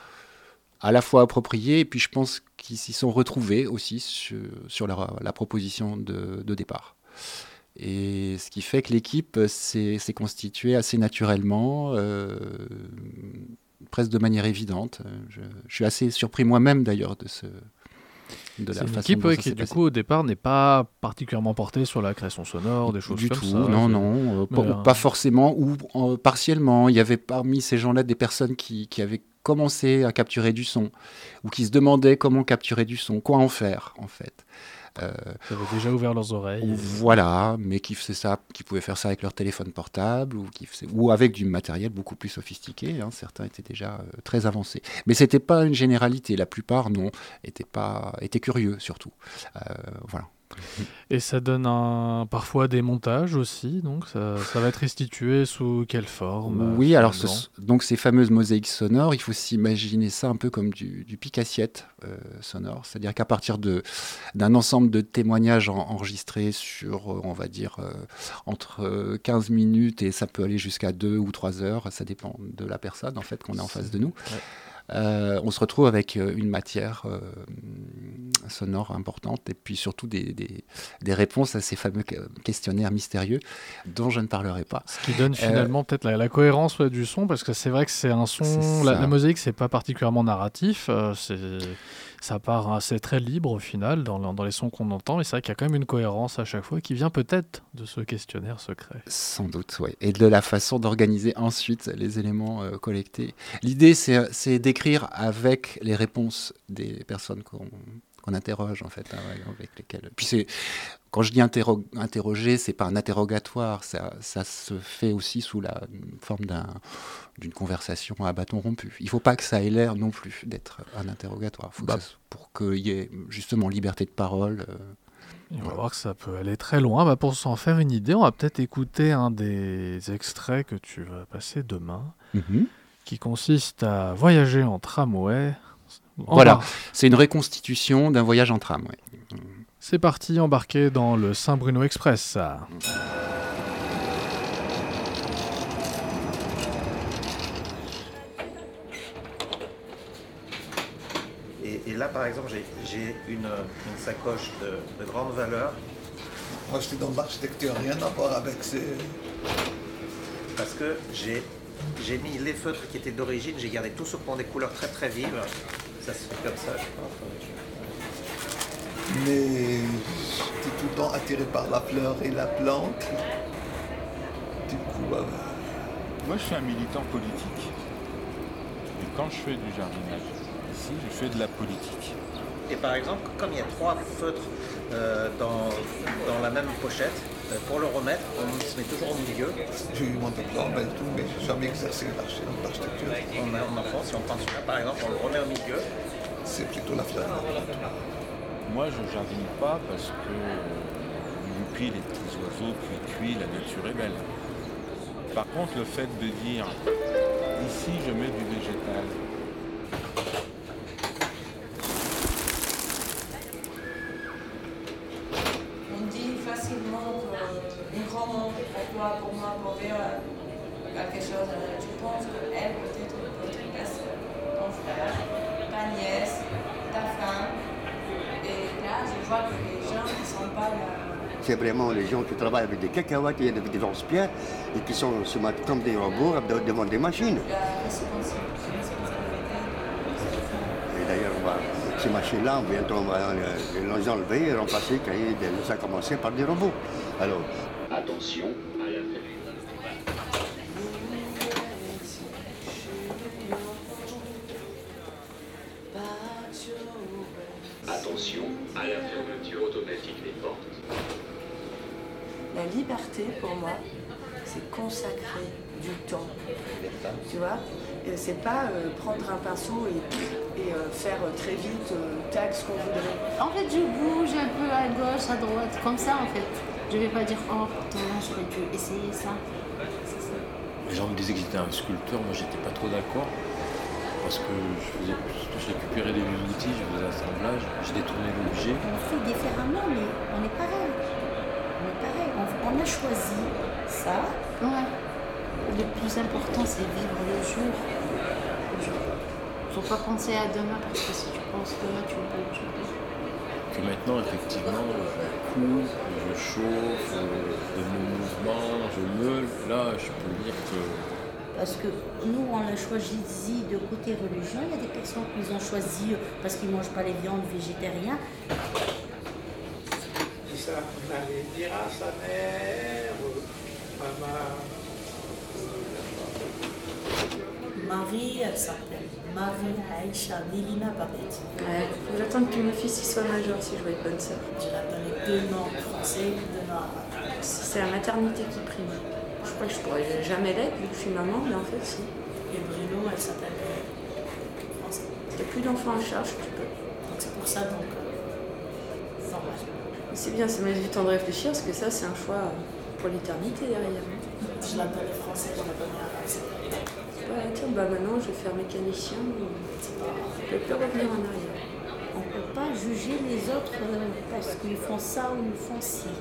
à la fois appropriés et puis je pense qu'ils s'y sont retrouvés aussi sur, sur la, la proposition de, de départ. Et ce qui fait que l'équipe s'est, s'est constituée assez naturellement, euh, presque de manière évidente. Je, je suis assez surpris moi-même d'ailleurs de ce... De C'est la une façon équipe dont ouais, ça qui s'est du passé. coup au départ n'est pas particulièrement portée sur la création sonore, des choses Du comme tout, ça. non, c'est- non, euh, Mais, pas, euh, pas forcément, ou euh, partiellement. Il y avait parmi ces gens-là des personnes qui, qui avaient commencé à capturer du son, ou qui se demandaient comment capturer du son, quoi en faire, en fait. Euh, Qui avaient déjà ouvert leurs oreilles. Voilà, mais qui faisaient ça, qui pouvaient faire ça avec leur téléphone portable, ou, qui faisaient, ou avec du matériel beaucoup plus sophistiqué. Hein, certains étaient déjà euh, très avancés. Mais c'était pas une généralité. La plupart, non, étaient, pas, étaient curieux, surtout. Euh, voilà. Et ça donne un, parfois des montages aussi, donc ça, ça va être restitué sous quelle forme? Oui, euh, alors ce, finalement donc ces fameuses mosaïques sonores, il faut s'imaginer ça un peu comme du, du pic-assiette euh, sonore, c'est-à-dire qu'à partir de, d'un ensemble de témoignages en, enregistrés sur, euh, on va dire, euh, entre euh, quinze minutes et ça peut aller jusqu'à deux ou trois heures, ça dépend de la personne en fait qu'on a en face de nous. Ouais. Euh, on se retrouve avec euh, une matière euh, sonore importante et puis surtout des, des, des réponses à ces fameux questionnaires mystérieux dont je ne parlerai pas. Ce qui donne finalement euh, peut-être la, la cohérence ouais, du son, parce que c'est vrai que c'est un son... C'est la, la mosaïque, c'est pas particulièrement narratif, euh, c'est... Ça part, hein, c'est très libre au final dans, dans les sons qu'on entend, et c'est vrai qu'il y a quand même une cohérence à chaque fois qui vient peut-être de ce questionnaire secret. Sans doute, oui. Et de la façon d'organiser ensuite les éléments euh, collectés. L'idée, c'est, c'est d'écrire avec les réponses des personnes qu'on, qu'on interroge, en fait, hein, avec lesquelles... Puis c'est... quand je dis interro- interroger, c'est pas un interrogatoire, ça, ça se fait aussi sous la forme d'un, d'une conversation à bâton rompu. Il ne faut pas que ça ait l'air non plus d'être un interrogatoire, faut bah. que ça, pour qu'il y ait justement liberté de parole. Euh, Et on va voir que ça peut aller très loin. Bah, pour s'en faire une idée, on va peut-être écouter un des extraits que tu vas passer demain, mm-hmm. qui consiste à voyager en tramway. En voilà, bar... c'est une reconstitution d'un voyage en tram. Ouais. C'est parti, embarqué dans le Saint-Bruno Express, ça. Et, et là, par exemple, j'ai, j'ai une, une sacoche de, de grande valeur. Moi, je suis dans l'architecture, rien à voir avec ces... Parce que j'ai, j'ai mis les feutres qui étaient d'origine, j'ai gardé tout ce qui ont des couleurs très très vives. Ça se fait comme ça, je pense. Mais tu es tout le temps attiré par la fleur et la plante. Du coup, euh... moi, je suis un militant politique. Et quand je fais du jardinage ici, je fais de la politique. Et par exemple, comme il y a trois feutres euh, dans, dans la même pochette, euh, pour le remettre, on se met toujours au milieu. J'ai eu mon diplôme et tout, mais je n'ai jamais exercé l'architecture. On a, en enfant, si on prend celui-là, par exemple, on le remet au milieu. C'est plutôt la fleur. Moi, je ne jardine pas parce que euh, youpi, les petits oiseaux, puis cuit, la nature est belle. Par contre, le fait de dire, ici, je mets du végétal. On dit facilement qu'une grand-mère, pour toi, pour moi, pour dire quelque chose, tu penses qu'elle peut-être peut être ton frère, ta nièce, ta femme. Et là, je vois que les gens ne sont pas là. C'est vraiment les gens qui travaillent avec des cacahuètes et avec des lance-pierres et qui sont se mettent comme des robots devant des machines. Et d'ailleurs, on va, ces machines-là, bientôt on va les enlever et remplacer quand ça a commencé par des robots. Alors, attention à la Attention à la fermeture automatique des portes. La liberté, pour moi, c'est consacrer du temps. Tu vois, et c'est pas euh, prendre un pinceau et, et euh, faire très vite, euh, tac, ce qu'on voudrait. En fait, je bouge un peu à gauche, à droite, comme ça, en fait. Je vais pas dire, oh, pourtant, j'aurais dû essayer ça. C'est ça. Les gens me disaient que j'étais un sculpteur, moi, j'étais pas trop d'accord. Parce que je, faisais, je récupérais des outils, je faisais l'assemblage, je détournais l'objet. On fait différemment, mais on est pareil. On est pareil. On, on a choisi ça. Ouais. Le plus important, c'est vivre le jour. Le jour. Faut pas penser à demain, parce que si tu penses demain, tu peux. Tu peux. Que maintenant, effectivement, je coupe, je chauffe, de mon mouvement, je meule. Là, je peux dire que. Parce que nous, on a choisi de côté religion. Il y a des personnes qui ont choisi parce qu'ils ne mangent pas les viandes végétariennes. Ça, on allait dire à sa mère, maman. Marie, elle s'appelle Marie Aïcha Mélina Babette. Ouais, faut que j'attende que mon fils il soit majeur si je veux être bonne sœur. Je l'appelle deux noms français, deux noms arabes. C'est la maternité qui prime. Je crois que je pourrais jamais l'être vu que je suis maman, mais en fait si. Et Bruno, elle s'appelle français. T'as plus d'enfants à charge, tu peux. Donc c'est pour ça donc. Euh, normal. C'est bien, ça m'a du temps de réfléchir parce que ça c'est un choix pour l'éternité derrière. Je l'appelle français, je l'appelle arabe. Ouais, tiens, bah maintenant je vais faire mécanicien, je ne peux plus revenir en arrière. On ne peut pas juger les autres parce qu'ils font ça ou ils font ci.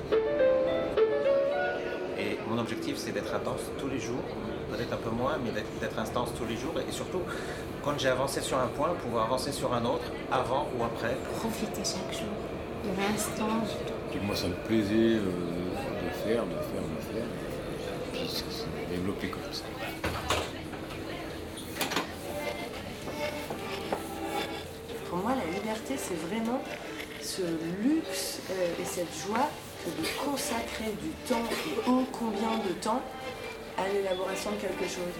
Et mon objectif, c'est d'être intense tous les jours, peut-être un peu moins, mais d'être, d'être intense tous les jours. Et surtout, quand j'ai avancé sur un point, pouvoir avancer sur un autre, avant ou après. Profiter chaque jour de l'instant. Et moi, ça me plaisait euh, de faire, de faire, de faire. Et puis, ça s'est développé comme ça. Pour moi, la liberté, c'est vraiment ce luxe euh, et cette joie de consacrer du temps, et en combien de temps, à l'élaboration de quelque chose.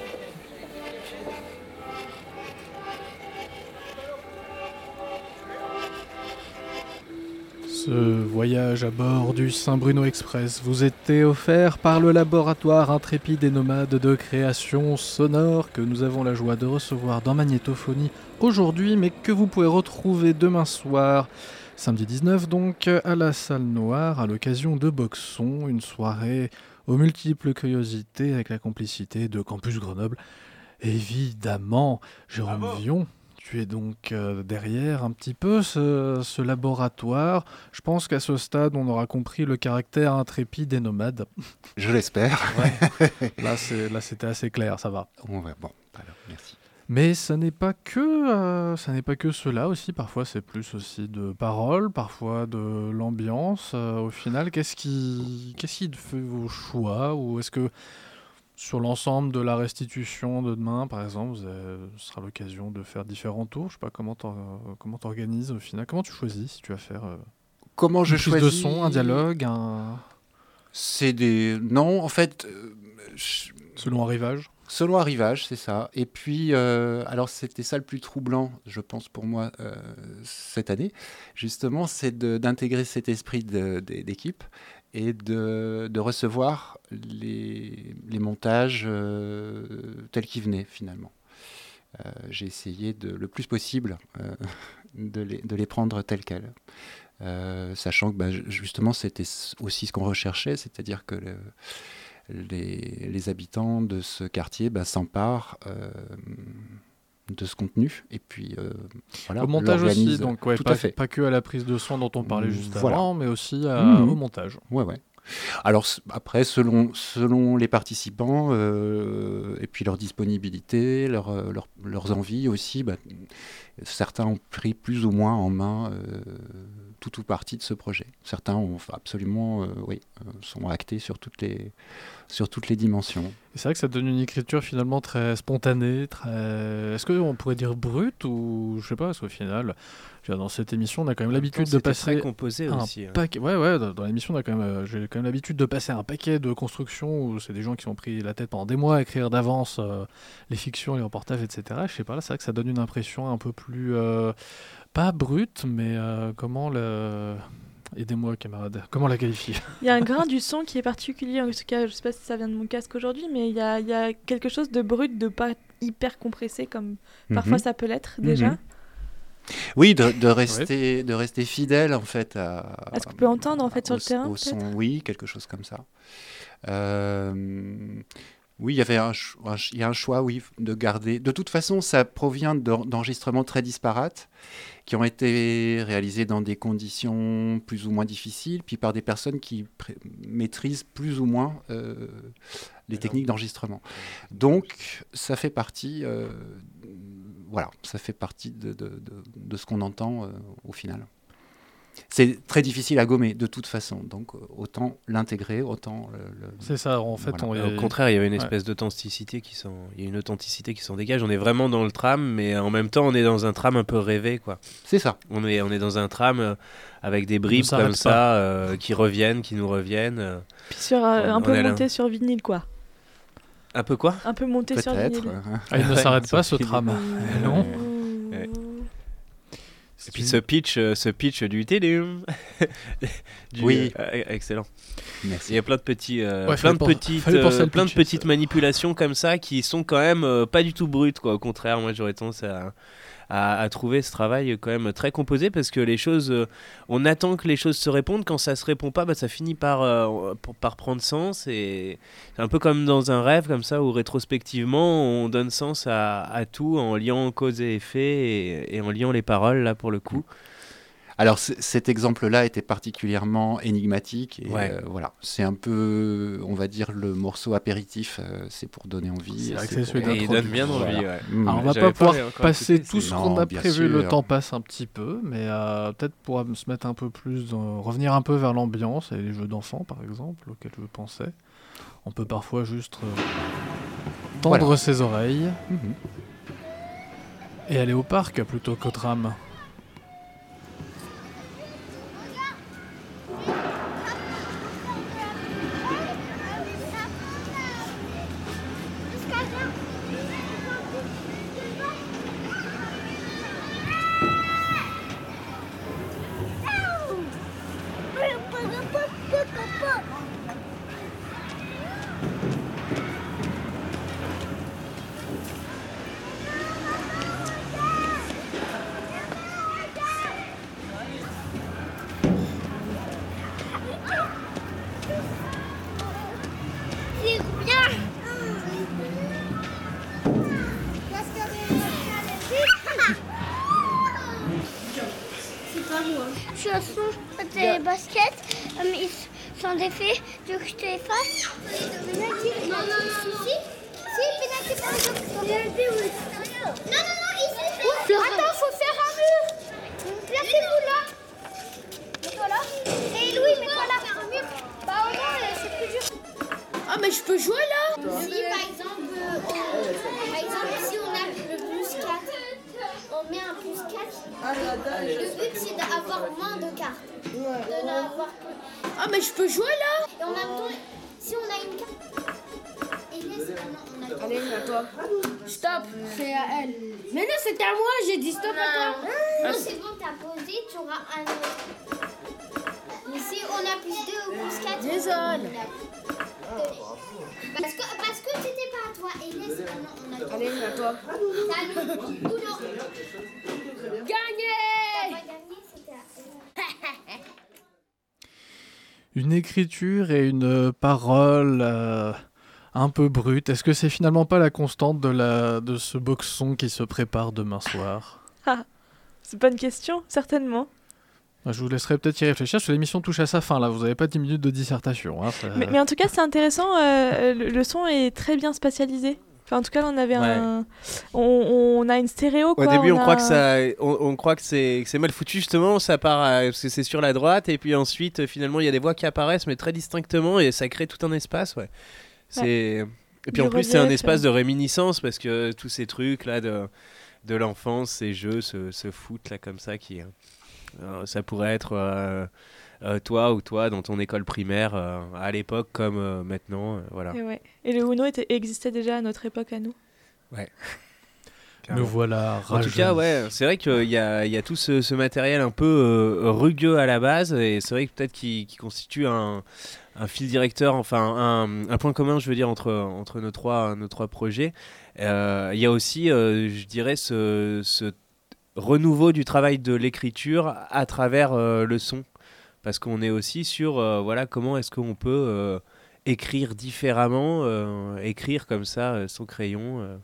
Ce voyage à bord du Saint-Bruno Express vous était offert par le laboratoire intrépide et nomade de création sonore que nous avons la joie de recevoir dans Magnétophonie aujourd'hui, mais que vous pouvez retrouver demain soir, samedi dix-neuf donc, à la Salle Noire, à l'occasion de Boxon, une soirée aux multiples curiosités avec la complicité de Campus Grenoble. Évidemment, Jérôme Bravo. Vion, tu es donc euh, derrière un petit peu ce, ce laboratoire. Je pense qu'à ce stade, on aura compris le caractère intrépide et nomade. Je l'espère. Ouais. Là, c'est, là, c'était assez clair, ça va. Bon, ouais, bon alors, merci. Mais ça n'est pas que, euh, ça n'est pas que cela aussi. Parfois, c'est plus aussi de paroles, parfois de l'ambiance. Euh, au final, qu'est-ce qui, qu'est-ce qui fait vos choix? Ou est-ce que sur l'ensemble de la restitution de demain, par exemple, vous avez, ce sera l'occasion de faire différents tours. Je sais pas comment comment t'organises au final. Comment tu choisis si tu vas faire euh, comment je une prise choisis de son, un dialogue, un... C'est des non en fait. Euh, je... Selon Arrivage. Selon Arrivage, c'est ça. Et puis, euh, alors c'était ça le plus troublant, je pense pour moi euh, cette année, justement, c'est de, d'intégrer cet esprit de, de, d'équipe. Et de, de recevoir les, les montages euh, tels qu'ils venaient finalement. Euh, j'ai essayé de, le plus possible euh, de, les, de les prendre tels quels. Euh, sachant que bah, justement c'était aussi ce qu'on recherchait, c'est-à-dire que le, les, les habitants de ce quartier bah, s'emparent euh, de ce contenu et puis euh, voilà, au montage aussi, donc ouais, pas, pas que à la prise de son dont on parlait juste voilà. avant, mais aussi à, mmh. au montage. Ouais, ouais. Alors après, selon, selon les participants euh, et puis leur disponibilité, leur, leur, leurs envies aussi, bah, certains ont pris plus ou moins en main euh, tout ou partie de ce projet. Certains ont absolument, euh, oui, sont actés sur toutes les, sur toutes les dimensions. Et c'est vrai que ça donne une écriture finalement très spontanée, très... Est-ce qu'on pourrait dire brute ou je sais pas, parce qu'au final, dans cette émission, on a quand même l'habitude temps, de passer très composé un aussi, hein. paquet. Ouais, ouais, dans l'émission, on a quand même, j'ai quand même l'habitude de passer un paquet de constructions où c'est des gens qui ont pris la tête pendant des mois à écrire d'avance euh, les fictions, les reportages, et cetera. Je sais pas, là, c'est vrai que ça donne une impression un peu plus, euh, pas brute, mais euh, comment le... Aidez-moi, camarade. Comment la qualifier? Il y a un grain du son qui est particulier. En tout cas, je sais pas si ça vient de mon casque aujourd'hui, mais il y a, il y a quelque chose de brut, de pas hyper compressé, comme mm-hmm. parfois ça peut l'être déjà. Mm-hmm. Oui, de, de, rester, ouais. de rester fidèle en fait à... à ce qu'on peut entendre en fait sur au, le terrain, au son, oui, quelque chose comme ça. Euh... Oui, il y avait un, un, il y a un choix, oui, de garder. De toute façon, ça provient d'enregistrements très disparates qui ont été réalisés dans des conditions plus ou moins difficiles, puis par des personnes qui pré- maîtrisent plus ou moins euh, les techniques d'enregistrement. Donc, ça fait partie, euh, voilà, ça fait partie de, de, de, de ce qu'on entend euh, au final. C'est très difficile à gommer de toute façon, donc autant l'intégrer, autant le. le... C'est ça, en fait. Voilà. On est... Au contraire, il y avait une espèce ouais. d'authenticité qui s'en, il y a une authenticité qui s'en dégage. On est vraiment dans le tram, mais en même temps, on est dans un tram un peu rêvé, quoi. C'est ça. On est, on est dans un tram euh, avec des bribes comme ça euh, qui reviennent, qui nous reviennent. Euh, Puis sur euh, on, un on peu monté là. Sur vinyle, quoi. Un peu quoi? Un peu monté Peut-être, sur vinyle. Ah, il ne s'arrête pas ce tram. Non. Et puis ce pitch, euh, ce pitch du téléum. du, oui. Euh, excellent. Merci. Il y a plein de petits, euh, ouais, plein de pour, petites, euh, plein de petites manipulations comme ça qui sont quand même euh, pas du tout brutes, quoi. Au contraire, moi j'aurais tendance à, à, à trouver ce travail quand même très composé parce que les choses, euh, on attend que les choses se répondent. Quand ça se répond pas, bah, ça finit par, euh, pour, par prendre sens. Et c'est un peu comme dans un rêve comme ça où rétrospectivement on donne sens à, à tout en liant cause et effet et, et en liant les paroles là pour le coup. Alors c- cet exemple-là était particulièrement énigmatique et ouais. euh, voilà, c'est un peu, on va dire, le morceau apéritif, euh, c'est pour donner envie. C'est, c'est, c'est pour... Et il donne bien envie. Voilà. Ouais. Mmh. Alors on va J'avais pas pouvoir pas passer écouté, tout ce non, qu'on a prévu, sûr. Le temps passe un petit peu, mais euh, peut-être pour se mettre un peu plus, dans... revenir un peu vers l'ambiance et les jeux d'enfants par exemple, auxquels je pensais. On peut parfois juste euh, tendre voilà. ses oreilles mmh. et aller au parc plutôt qu'au tram. pas moi. Je sont des baskets, euh, mais ils sont défaits. Tu veux que je te les fasse? Non, non, non. Si, si. Si, pénalty pour le Pénalty, oui. Non, non, non, ici. Attends, faut faire un mur. Placez-vous là. Mets-toi là. Et Louis, mets-toi là. Bah, au moins, c'est plus dur. Ah, mais je peux jouer là? Si, par exemple, euh, on... par exemple, si on a le plus quatre, on met un plus quatre. Le but, c'est d'avoir moins de cartes. De n'avoir que... Ah, mais je peux jouer là? Et en même temps, si on a une carte... Inès, maintenant, on a... Allez, à toi. Stop, c'est à elle. Mais non, c'était à moi, j'ai dit stop à toi. Non, c'est bon, t'as posé, tu auras un autre. Mais si on a plus deux ou plus quatre... Désolé. Parce que, parce que c'était pas à toi, Inès, maintenant, on a... Allez, à toi. Salut, Uno. Gagné! T'as pas gagné, c'était à elle. Une écriture et une parole euh, un peu brute. Est-ce que c'est finalement pas la constante de, la, de ce boxon qui se prépare demain soir? Ah, c'est pas une question, certainement. Je vous laisserai peut-être y réfléchir, parce que l'émission touche à sa fin, là. Vous n'avez pas dix minutes de dissertation. Hein, ça... mais, mais en tout cas, c'est intéressant. Euh, le, le son est très bien spatialisé. Enfin, en tout cas, là, on avait ouais. un... On, on a une stéréo, quoi. Au début, on, on a... croit que ça... on, on croit que c'est, que c'est mal foutu, justement. Ça part à... parce que c'est sur la droite. Et puis ensuite, finalement, il y a des voix qui apparaissent, mais très distinctement. Et ça crée tout un espace, ouais. C'est... Ouais. Et puis du en plus, relief, c'est un espace de réminiscence, parce que tous ces trucs-là de, de l'enfance, ces jeux, ce, ce foot, là, comme ça, qui... Euh, ça pourrait être euh, euh, toi ou toi dans ton école primaire euh, à l'époque comme euh, maintenant. Euh, voilà. Et, ouais. Et le Uno était, existait déjà à notre époque à nous. Ouais. Nous voilà rajeunis. En tout cas, ouais, c'est vrai qu'il y a, il y a tout ce, ce matériel un peu euh, rugueux à la base, et c'est vrai que peut-être qu'il, qu'il constitue un, un fil directeur, enfin un, un point commun, je veux dire, entre, entre nos, trois, nos trois projets. Euh, il y a aussi, euh, je dirais, ce... ce renouveau du travail de l'écriture à travers euh, le son, parce qu'on est aussi sur euh, voilà, comment est-ce qu'on peut euh, écrire différemment, euh, écrire comme ça euh, son crayon euh.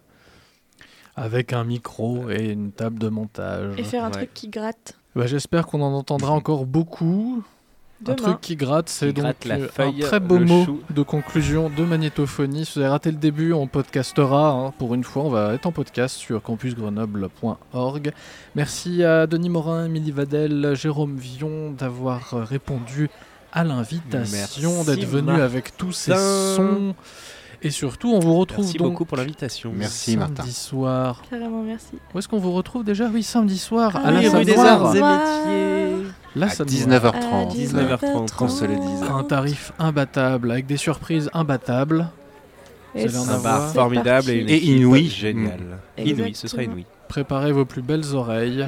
avec un micro et une table de montage et faire un ouais. truc qui gratte. Bah, j'espère qu'on en entendra encore beaucoup. Demain. Un truc qui gratte, c'est qui donc gratte la feuille, un très beau mot chou. de conclusion de Magnétophonie. Si vous avez raté le début, on podcastera. Hein. Pour une fois, on va être en podcast sur campus grenoble point org. Merci à Denis Morin, Émilie Vadel, Jérôme Vion d'avoir répondu à l'invitation, Merci d'être venu Martin. Avec tous ces sons. Et surtout, on vous retrouve merci donc beaucoup pour l'invitation. Merci samedi Martin. soir. Carrément, merci. Où est-ce qu'on vous retrouve déjà? Oui, samedi soir ah, à la oui, Salle des Noire. Arts et Métiers. La à dix-neuf heures trente. dix-neuf heures trente, qu'on se le dise. Un tarif imbattable, avec des surprises imbattables. Et Vous allez en un avoir. bar formidable et, une et inouï. Génial. Mmh. Inouï, ce sera inouï. Préparez vos plus belles oreilles,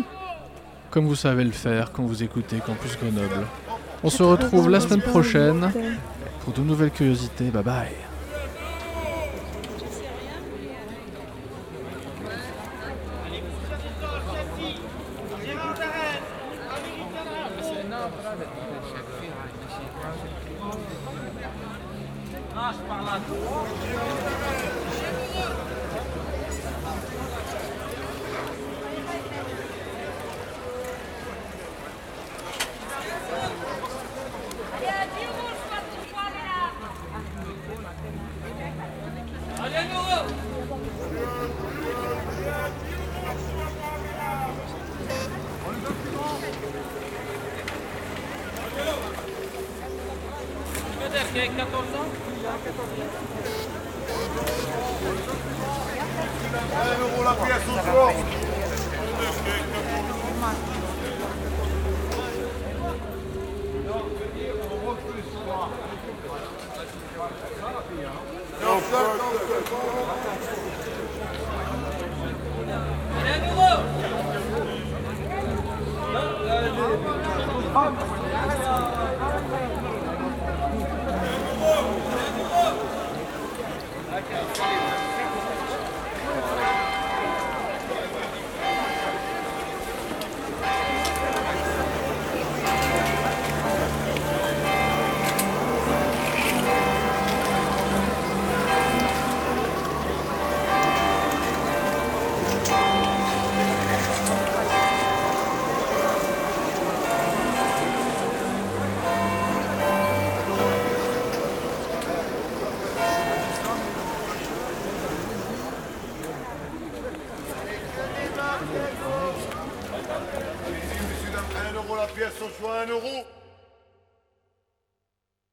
comme vous savez le faire quand vous écoutez Campus Grenoble. On se retrouve la semaine prochaine pour de nouvelles curiosités. Bye bye. un euro la pièce, au choix un euro.